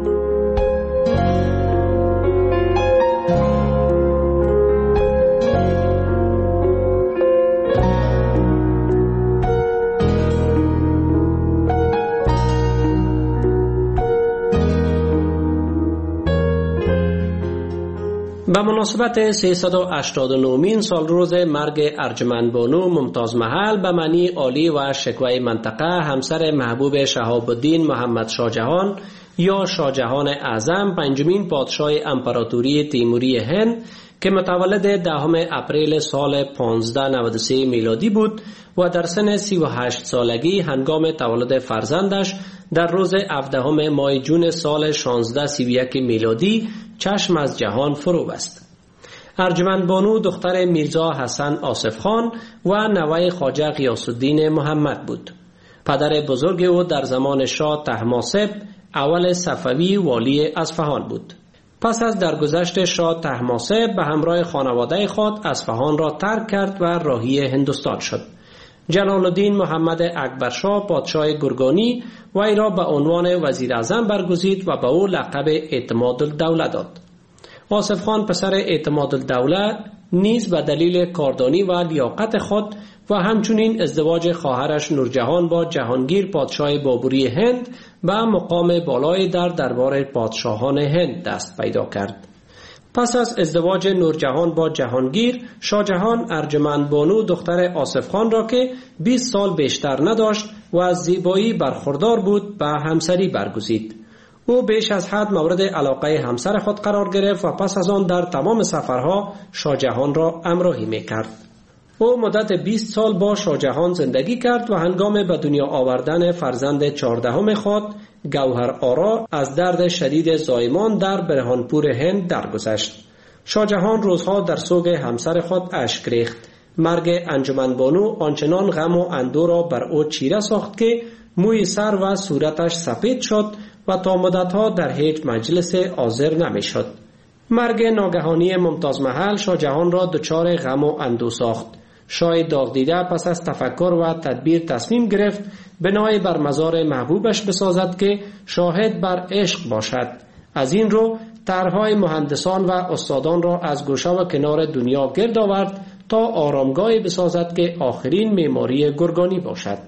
به مناسبت سیصد و هشتاد و نهمین سال روز مرگ ارجمند بانو ممتاز محل به معنی عالی و شکوه منطقه همسر محبوب شهاب الدین محمد شاه جهان یا شاه جهان اعظم پنجمین پادشاه امپراتوری تیموری هند که متولد دهم اپریل سال پانزده نود و سه میلادی بود و در سن سی و هشت سالگی هنگام تولد فرزندش در روز هفدهم ماه جون سال شانزده سی و یک میلادی چشم از جهان فرو بست. ارجمند بانو دختر میرزا حسن آصف خان و نوه خواجه غیاث الدین محمد بود. پدر بزرگ او در زمان شاه طهماسب اول صفوی والی اصفهان بود. پس از درگذشت شاه طهماسب به همراه خانواده خود اصفهان را ترک کرد و راهی هندوستان شد. جلال الدین محمد اکبر شاه پادشاه گرگانی وی را به عنوان وزیر اعظم برگزید و به او لقب اعتماد الدوله داد. آصف خان پسر اعتماد الدوله نیز به دلیل کاردانی و لیاقت خود و همچنین ازدواج خواهرش نورجهان با جهانگیر پادشاه بابری هند به مقام بالای در دربار پادشاهان هند دست پیدا کرد. پس از ازدواج نورجهان با جهانگیر، شاه جهان ارجمند بانو دختر آصف خان را که بیست سال بیشتر نداشت و از زیبایی برخوردار بود به همسری برگزید. او بیش از حد مورد علاقه همسر خود قرار گرفت و پس از آن در تمام سفرها شاه جهان را همراهی می‌کرد. او مدت بیست سال با شاه جهان زندگی کرد و هنگام به دنیا آوردن فرزند چهاردهم خود گوهر آرا از درد شدید زایمان در برهانپور هند درگذشت. شاه جهان روزها در سوگ همسر خود اشک ریخت. مرگ انجمند بانو آنچنان غم و اندوه را بر او چیره ساخت که موی سر و صورتش سفید شد و تا مدتها در هیچ مجلس حاضر نمی شد. مرگ ناگهانی ممتاز محل شاه جهان را دچار غم و اندوه ساخت. شاه داغ دیده پس از تفکر و تدبیر تصمیم گرفت بنای بر مزار محبوبش بسازد که شاهد بر عشق باشد. از این رو طرح‌های مهندسان و استادان را از گوشه و کنار دنیا گرد آورد تا آرامگاهی بسازد که آخرین معماری گرگانی باشد.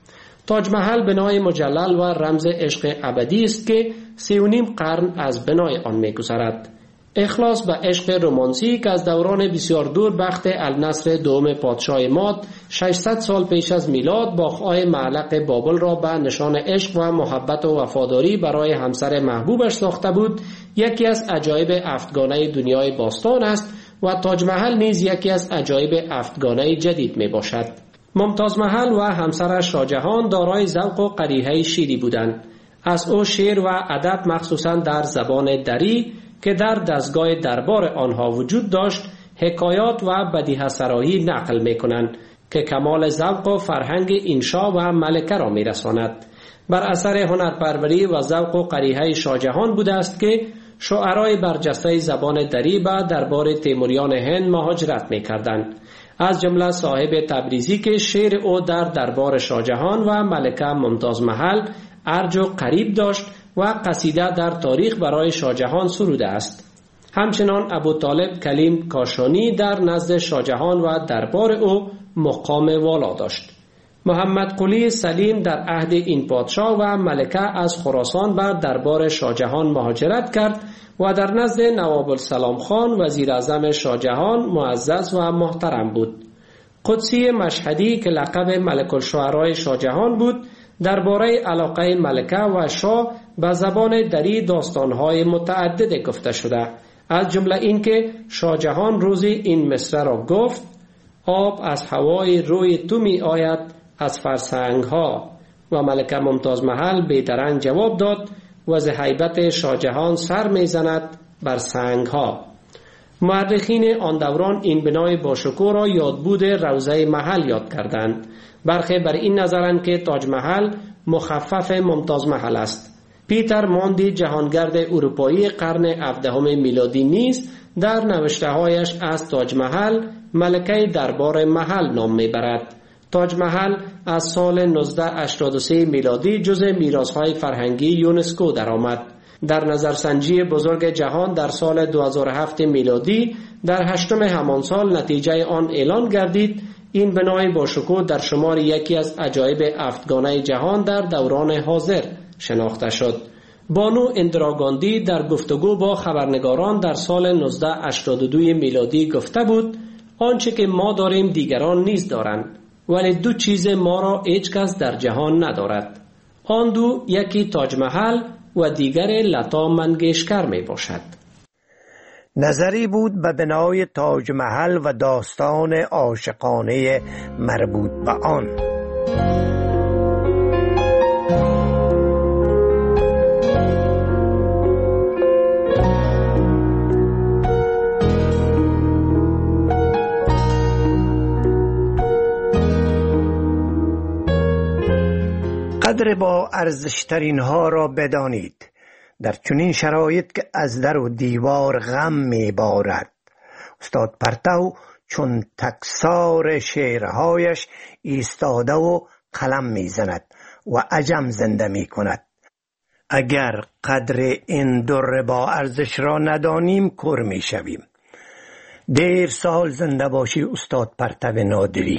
تاج محل بنای مجلل و رمز عشق ابدی است که سی و نیم قرن از بنای آن می‌گذرد. اخلاص به عشق رومانسی که از دوران بسیار دور بخت النصر دوم پادشاه ماد ششصد سال پیش از میلاد باغ‌های معلق بابل را به نشان عشق و محبت و وفاداری برای همسر محبوبش ساخته بود، یکی از عجایب هفتگانه دنیای باستان است و تاج محل نیز یکی از عجایب هفتگانه جدید می باشد. ممتاز محل و همسرش شاهجهان دارای ذوق و قریحه شیری بودند. از او شعر و ادب مخصوصا در زبان دری که در دستگاه دربار آنها وجود داشت حکایات و بدیهه سرایی نقل می کنند که کمال ذوق و فرهنگ این شاه و ملکه را می رساند. بر اثر هنرپروری و ذوق و قریحه شاهجهان بوده است که شاعرای برجسته زبان دری به دربار تیموریان هند مهاجرت می کردند. از جمله صاحب تبریزی که شعر او در دربار شاهجهان و ملکه ممتاز محل ارج و قریب داشت و قصیده در تاریخ برای شاهجهان سروده است. همچنان ابو طالب کلیم کاشانی در نزد شاهجهان و دربار او مقام والا داشت. محمد قلی سلیم در عهد این پادشاه و ملکه از خراسان بر دربار شاهجهان مهاجرت کرد و در نزد نواب السلام خان وزیر اعظم شاهجهان معزز و محترم بود. قدسی مشهدی که لقب ملک الشعرای شاهجهان بود درباره علاقه ملکه و شاه به زبان دری داستانهای متعدد گفته شده، از جمله این که شاهجهان روزی این مصرع را گفت: آب از هوای روی تو می آید از فرسنگ ها، و ملکه ممتاز محل بیدرنگ جواب داد: و ز هیبت شاهجهان سر می زند بر سنگ ها. مورخین آن دوران این بنای باشکوه را یادبود روضه محل یاد کردند. برخی بر این نظرند که تاج محل مخفف ممتاز محل است. پیتر موندی جهانگرد اروپایی قرن هفدهم میلادی نیز در نوشته‌هایش از تاج محل ملکه دربار محل نام میبرد. تاج محل از سال نوزده هشتاد و سه میلادی جزء میراث‌های فرهنگی یونسکو درآمد. در نظرسنجی بزرگ جهان در سال دو هزار و هفت میلادی در هشتم همان سال نتیجه آن اعلان گردید. این بنای باشکوه در شمار یکی از عجایب هفتگانه جهان در دوران حاضر شناخته شد. بانو اندرا گاندی در گفتگو با خبرنگاران در سال نوزده هشتاد و دو میلادی گفته بود: آنچه که ما داریم دیگران نیز دارند، ولی دو چیز ما را هیچ کس در جهان ندارد. آن دو یکی تاج محل و دیگر لتا منگیشکر می باشد. نظری بود به بنای تاج محل و داستان عاشقانه مربوط به آن. قدر با ارزشترین ها را بدانید. در چنین شرایط که از در و دیوار غم می بارد، استاد پرتو چون تکسار شعرهایش ایستاده و قلم می زند و عجم زنده می کند. اگر قدر این در با ارزش را ندانیم کر می شویم. دیر سال زنده باشی استاد پرتو نادری.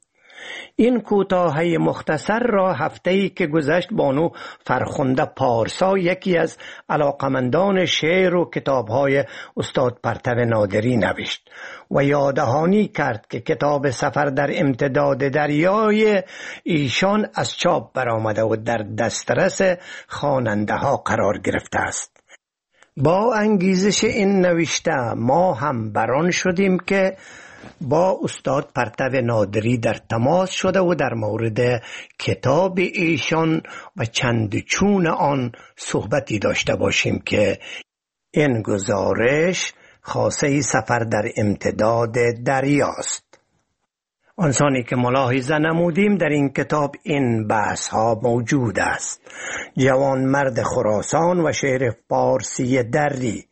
این کوتاهی مختصر را هفته‌ای که گذشت بانو فرخنده پارسا، یکی از علاقمندان شعر و کتاب‌های استاد پرتو نادری، نوشت و یادهانی کرد که کتاب سفر در امتداد دریای ایشان از چاپ برآمده و در دسترس خواننده ها قرار گرفته است. با انگیزش این نوشته ما هم بران شدیم که با استاد پرتو نادری در تماس شده و در مورد کتاب ایشان و چند چون آن صحبتی داشته باشیم که این گزارش خاصه سفر در امتداد دریاست. آنسانی که ملاحظه نمودیم در این کتاب این بحث ها موجود است. جوان مرد خراسان و شعر فارسی دری،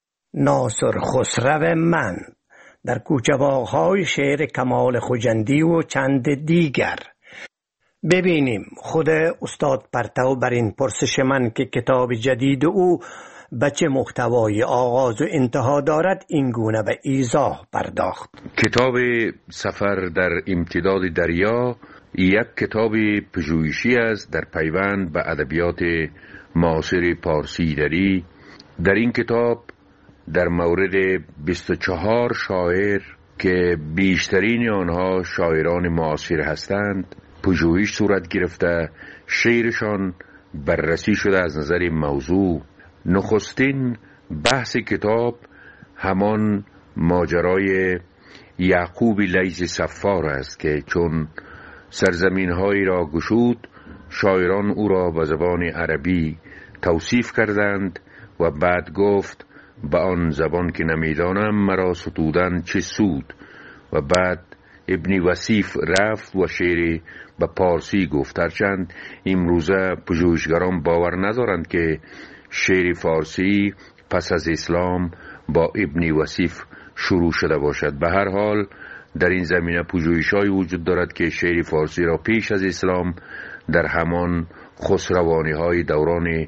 ناصر خسرو من، در کوچه باغ‌های شعر کمال خجندی و چند دیگر. ببینیم خود استاد پرتو بر این پرسش من که کتاب جدید او به چه محتوای آغاز و انتها دارد این گونه به ایضاح پرداخت. کتاب سفر در امتداد دریا یک کتاب پژوهشی است در پیوند به ادبیات معاصر پارسی دری. در این کتاب در مورد بیست و چهار شاعر که بیشترین آنها شاعران معاصر هستند پژوهش صورت گرفته، شعرشان بررسی شده از نظر موضوع. نخستین بحث کتاب همان ماجرای یعقوب لیث صفار است که چون سرزمین هایی را گشود شاعران او را به زبان عربی توصیف کردند و بعد گفت به آن زبان که نمیدانم مرا ستودن چه سود. و بعد ابن وصیف رفت و شعر به پارسی گفت. هرچند امروزه پژوهشگران باور ندارند که شعر فارسی پس از اسلام با ابن وصیف شروع شده باشد. به هر حال در این زمینه پژوهش‌هایی وجود دارد که شعر فارسی را پیش از اسلام در همان خسروانی‌های دوران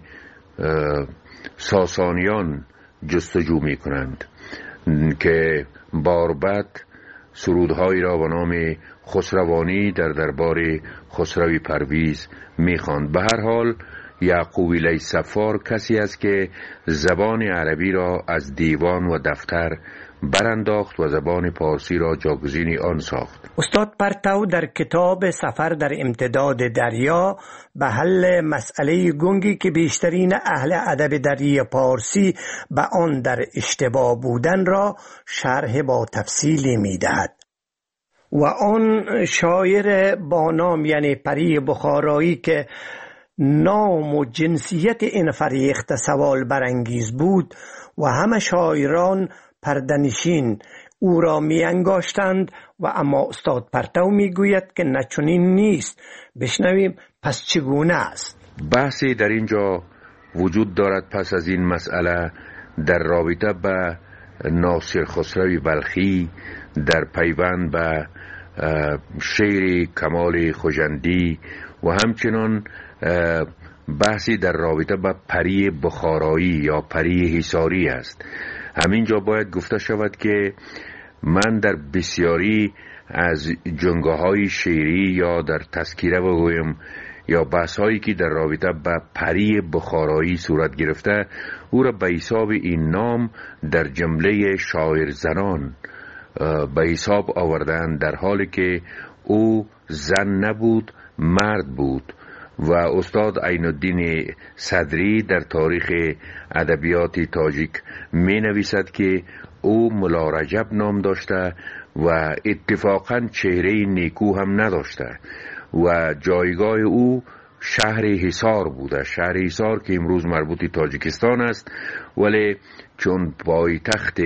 ساسانیان جستجو می کنند که باربد سرودهایی را به نام خسروانی در دربار خسروی پرویز می خواند. به هر حال یعقوب لیث صفار کسی است که زبان عربی را از دیوان و دفتر برانداخت و زبان پارسی را جاگزین آن ساخت. استاد پرتو در کتاب سفر در امتداد دریا به حل مسئله گنگی که بیشترین اهل ادب دری پارسی به آن در اشتباه بودن را شرح با تفصیلی می دهد. و آن شاعر با نام یعنی پری بخارایی که نام و جنسیت این فریخت سوال برانگیز بود و همه شاعران پردنشین او را می انگاشتند و اما استاد پرتو می گوید که نچنین نیست. بشنویم پس چگونه است. بحثی در اینجا وجود دارد پس از این مسئله در رابطه به ناصر خسروی بلخی در پیوند به شعر کمال خوجندی و همچنان بحثی در رابطه به پری بخارایی یا پری حصاری است. همینجا باید گفته شود که من در بسیاری از جنگاهای شعری یا در تذکیره بگویم یا بحثایی که در رابطه به پری بخارایی صورت گرفته او را به حساب این نام در جمله شاعر زنان به حساب آوردن، در حالی که او زن نبود مرد بود. و استاد عین الدین صدری در تاریخ ادبیات تاجیک می نویسد که او ملا رجب نام داشته و اتفاقا چهره نیکو هم نداشته و جایگاه او شهر حصار بوده. شهر حصار که امروز مربوط تاجیکستان است، ولی چون پایتخت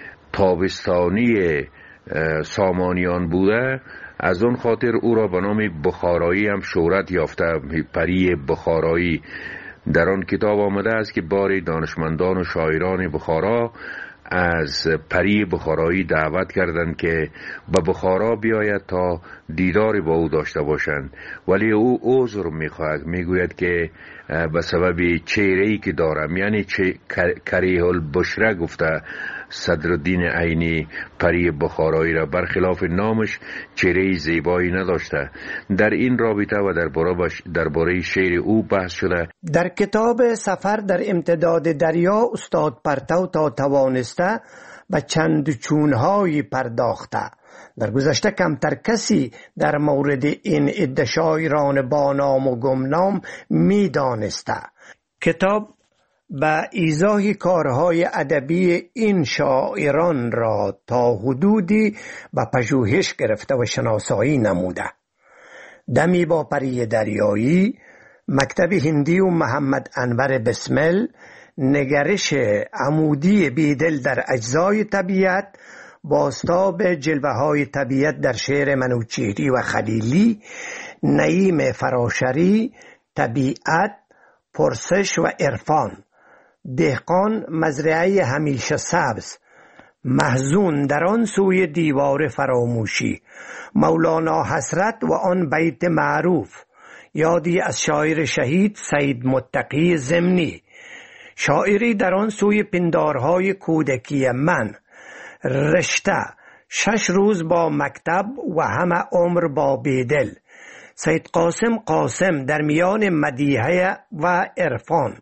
تابستانی سامانیان بوده از اون خاطر او را به نام بخارایی هم شهرت یافته. پری بخارایی در آن کتاب آمده است که بار دانشمندان و شاعران بخارا از پری بخارایی دعوت کردند که به بخارا بیاید تا دیداری با او داشته باشند، ولی او عذر میخواهد، میگوید که به سبب چهره‌ای که دارم، یعنی چه کریه البشره گفته صدرالدین عینی پری بخارایی را، برخلاف نامش چهره زیبایی نداشته. در این رابطه و درباره شعر او بحث شده. در کتاب سفر در امتداد دریا استاد پرتو تا توانسته به چند چونهایی پرداخته. در گذشته کمتر کسی در مورد این عده شاعران با نام و گمنام می دانسته. کتاب به ایضاح کارهای ادبی این شاعران را تا حدودی به پژوهش گرفته و شناسایی نموده. دمی با پری دریایی، مکتب هندی و محمد انور بسمل، نگرش عمودی بیدل در اجزای طبیعت، بازتاب جلوه های طبیعت در شعر منوچهری و خلیلی، نعیم فراشری، طبیعت، پرسش و عرفان، دهقان مزرعه همیشه سبز، محزون در آن سوی دیوار فراموشی، مولانا حسرت و آن بیت معروف، یادی از شاعر شهید سید متقی ضمنی، شاعری در آن سوی پندارهای کودکی من، رشته، شش روز با مکتب و همه عمر با بیدل، سید قاسم قاسم در میان مدیحه و عرفان،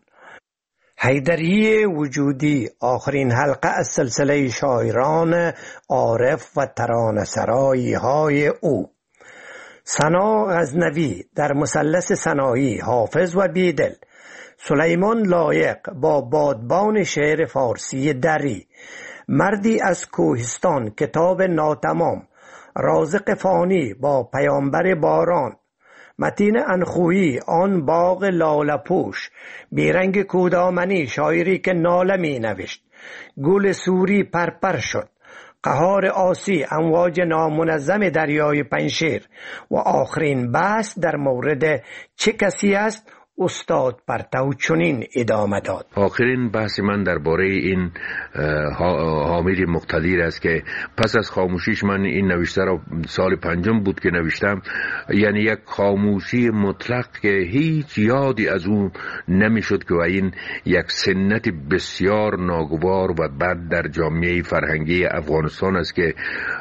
حیدری وجودی، آخرین حلقه از سلسله شاعران عارف و ترانه‌سرایی های او، ثنا غزنوی در مثلث ثنایی، حافظ و بیدل، سلیمان لایق با بادبان شعر فارسی دری، مردی از کوهستان، کتاب ناتمام، رازق فانی با پیامبر باران، متین انخویی، آن باغ لاله‌پوش، بیرنگ کودامنی، شاعری که ناله می نوشت، گل سوری پرپر شد، قهار آسی، امواج نامنظم دریای پنشیر و آخرین بحث در مورد چه کسی است استاد پرتو چنین ادامه داد. آخرین بحث من درباره این حامد مقتدیر است که پس از خاموشیش، من این نوشته را سال پنجم بود که نوشتم، یعنی یک خاموشی مطلق که هیچ یادی از اون نمیشد که و این یک سنت بسیار ناگوار و بد در جامعه فرهنگی افغانستان است که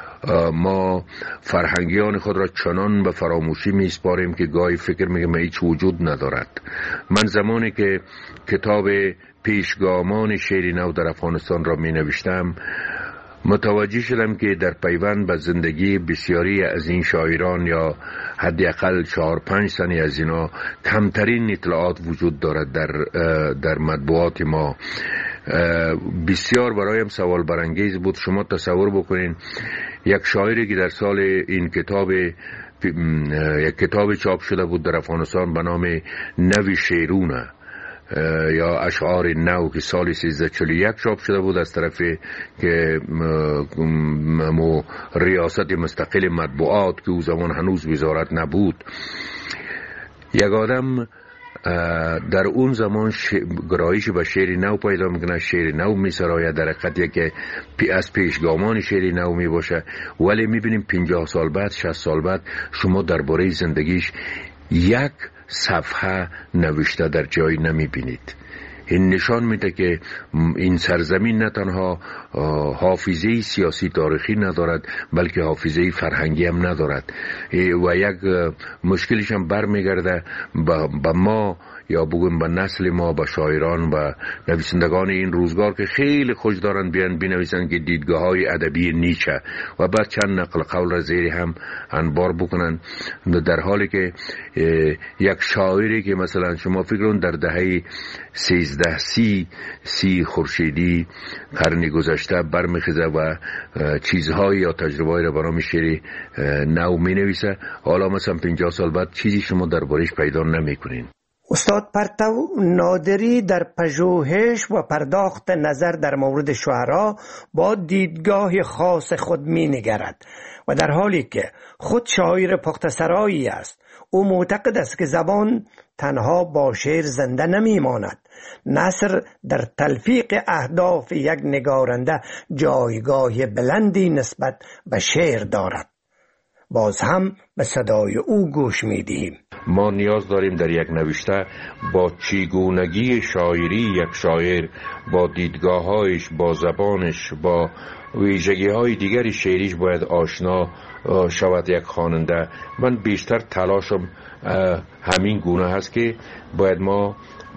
ما فرهنگیان خود را چنان به فراموشی میسپاریم که گاهی فکر میگم هیچ وجود ندارد. من زمانی که کتاب پیشگامان شعر نو در افغانستان را می نوشتم، متوجه شدم که در پیوند به زندگی بسیاری از این شاعران یا حداقل چهار پنج سنی از اینا کمترین اطلاعات وجود دارد در در مطبوعات ما. بسیار برایم سوال برانگیز بود. شما تصور بکنین یک شاعری که در سال این کتاب یک کتاب چاپ شده بود در افغانستان به نام نوی شیرونه یا اشعار نو که سال سیزده و چهل و یک چاپ شده بود از طرف که مو ریاست مستقل مطبوعات که او زمان هنوز وزارت نبود، یک آدم در اون زمان ش... گرایش به شعر نو پیدا میکنه، شعر نو میسراید، در حقیقت که پی از پیشگامان شعر نو میباشه، ولی میبینیم پنجاه سال بعد، شصت سال بعد شما درباره زندگیش یک صفحه نوشته در جای نمیبینید. این نشان میده که این سرزمین نه تنها حافظه سیاسی تاریخی ندارد بلکه حافظه فرهنگی هم ندارد و یک مشکلش هم برمیگرده به ما یا بگویم به نسل ما، به شاعران و نویسندگان این روزگار که خیلی خوش دارن بیان بنویسن که دیدگاه های ادبی نیچه و بعد چند نقل قول را زیر هم انبار بکنن، در حالی که یک شاعری که مثلا شما فکر کن در دهه سیزده سی سی خورشیدی قرن گذشته برمیخیزه و چیزهایی یا تجربه‌ای را برای شعر نو مینویسه، حالا مثلا پنجاه سال بعد چیزی شما دربارش پیدا نمیکنین. استاد پرتو نادری در پژوهش و پرداخت نظر در مورد شعرا با دیدگاه خاص خود می نگرد و در حالی که خود شاعر پختسرایی است، او معتقد است که زبان تنها با شعر زنده نمی ماند. نثر در تلفیق اهداف یک نگارنده جایگاه بلندی نسبت به شعر دارد. باز هم به صدای او گوش می دهیم. ما نیاز داریم در یک نوشته با چگونگی شاعری یک شاعر، با دیدگاه‌هایش، با زبانش، با ویژگی‌های دیگری شعریش باید آشنا شود یک خواننده. من بیشتر تلاشم همین گونه هست که باید ما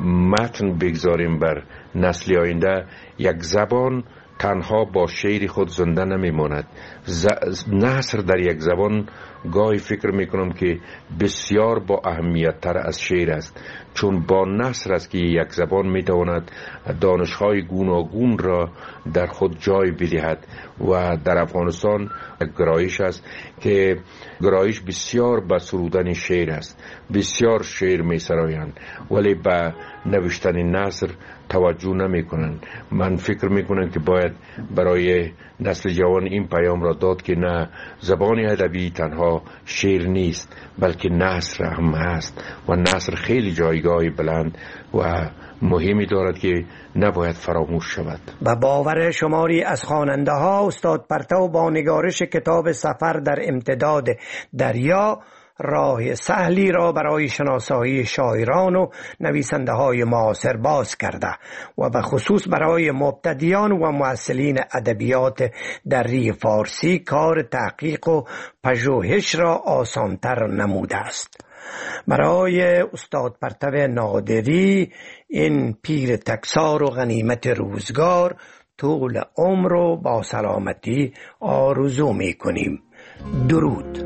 متن بگذاریم بر نسل آینده. یک زبان تنها با شعر خود زنده نمیماند. ز... نثر در یک زبان گاهی فکر میکنم که بسیار با اهمیت تر از شعر است، چون با نثر است که یک زبان میتواند دانش‌های گوناگون را در خود جای بدهد و در افغانستان گرایش است که گرایش بسیار به سرودن شعر است. بسیار شعر میسرایند ولی به نوشتن نثر توجه نمی کنن. من فکر می کنم که باید برای نسل جوان این پیام را داد که نه، زبان ادبی تنها شعر نیست بلکه نثر هم هست و نثر خیلی جایگاه بلند و مهمی دارد که نباید فراموش شود. به باور شماری از خواننده ها، استاد پرتو با نگارش کتاب سفر در امتداد دریا راه سهلی را برای شناسایی شاعران و نویسنده های معاصر باز کرده و به خصوص برای مبتدیان و مؤثرین ادبیات دری فارسی کار تحقیق و پژوهش را آسانتر نموده است. برای استاد پرتو نادری این پیر تکسار و غنیمت روزگار طول عمر و با سلامتی آرزو می کنیم. درود.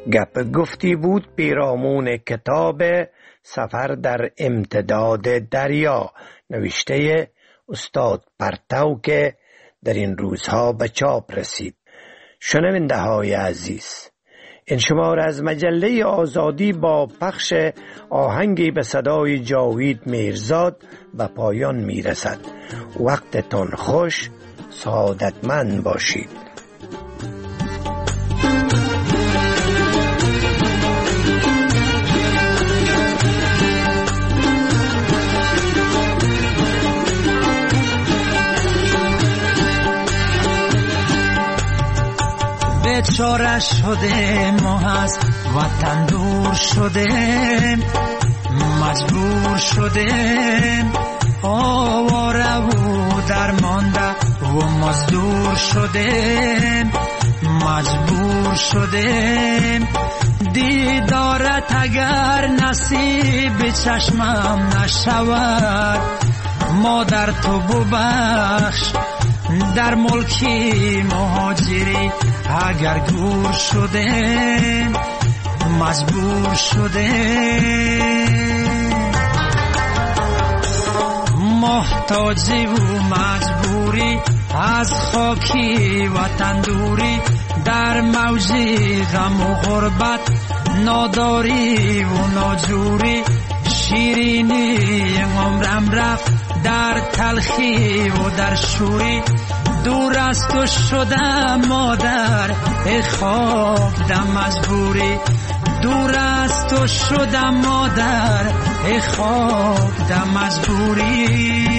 گپ گفتی بود پیرامون کتاب سفر در امتداد دریا نوشته استاد پرتو که در این روزها به چاپ رسید. شنونده های عزیز، این شماره از مجله آزادی با پخش آهنگی به صدای جاوید میرزاد به پایان میرسد. وقتتون خوش، سعادتمند باشید. بیچاره شده ما از وطن دور شده، مجبور شده آواره و درمانده و مزدور شده، مجبور شده دیدارت اگر نصیب چشمم نشود، مادر تو ببخش در ملکی مهاجری اگر گور شده، مجبور شده محتاجی و مجبوری از خاکی وطن دوری، در موجی غم و غربت ناداری و ناجوری، شیرینی عمرم رفت در تلخی و در شوری، دور از تو شدم مادر ای خاک دم مجبوری، دور از تو شدم مادر ای خاک دم مجبوری.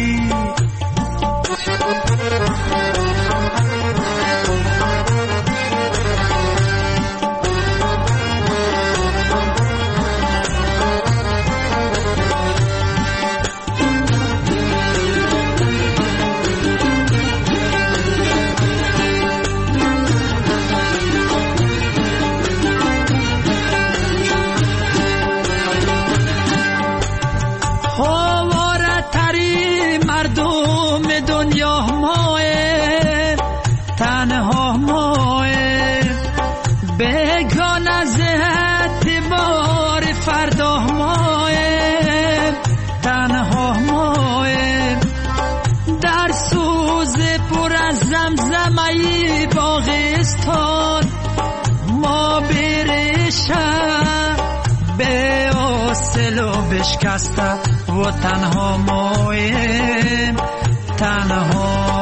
بشکسته و تنها مایم، تنها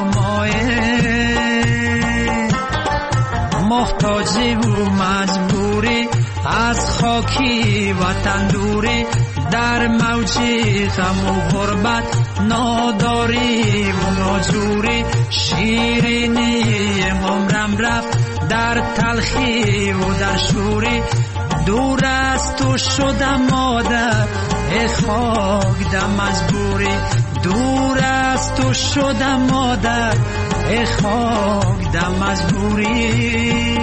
مایم محتاجی و مجبوری از خاکی وطن دوری، در موجی غم و غربت ناداری و ناجوری، شیرینی عمرم رفت در تلخی و در شوری، دور از تو شدم مادر ای خاک دم مجبوری، دور از تو شدم مادر ای خاک دم مجبوری.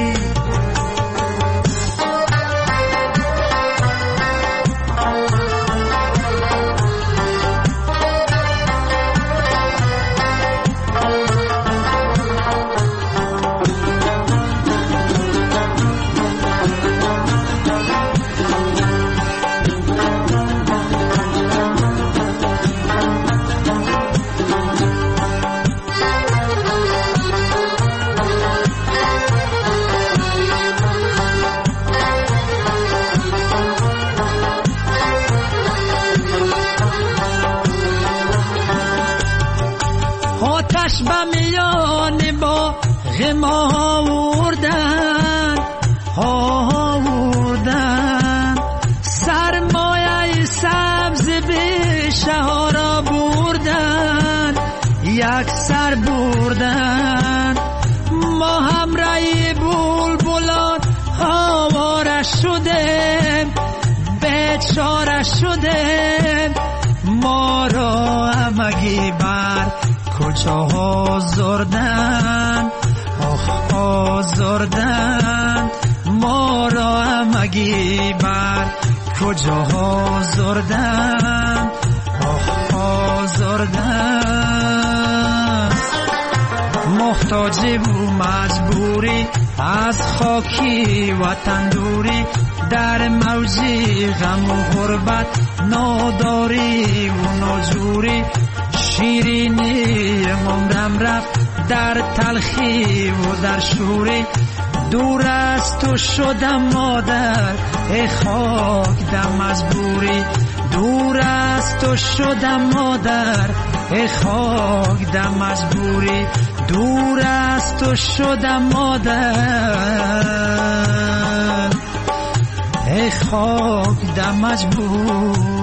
آتش به میان با غم آوردن آوردن، سرمایه سبز به شهارا بردن، یک سر بردن، ما همراه بلبلان آواره شدیم، بیچاره شدیم، ما را همگی بر کجا آزردن، آخ آزردن، ما را همگی بر کجا آزردن، آخ آزردن. محتاجی و مجبوری از خاکی وطن دوری در موجی غم و غربت ناداری و ناجوری شیرینی عمرم رفت در تلخی و در شوری دور از تو شدم مادر ای خاک در مجبوری دور از تو شدم مادر ای خاک در مجبوری دور از تو شدم مادر ای خاک در مجبوری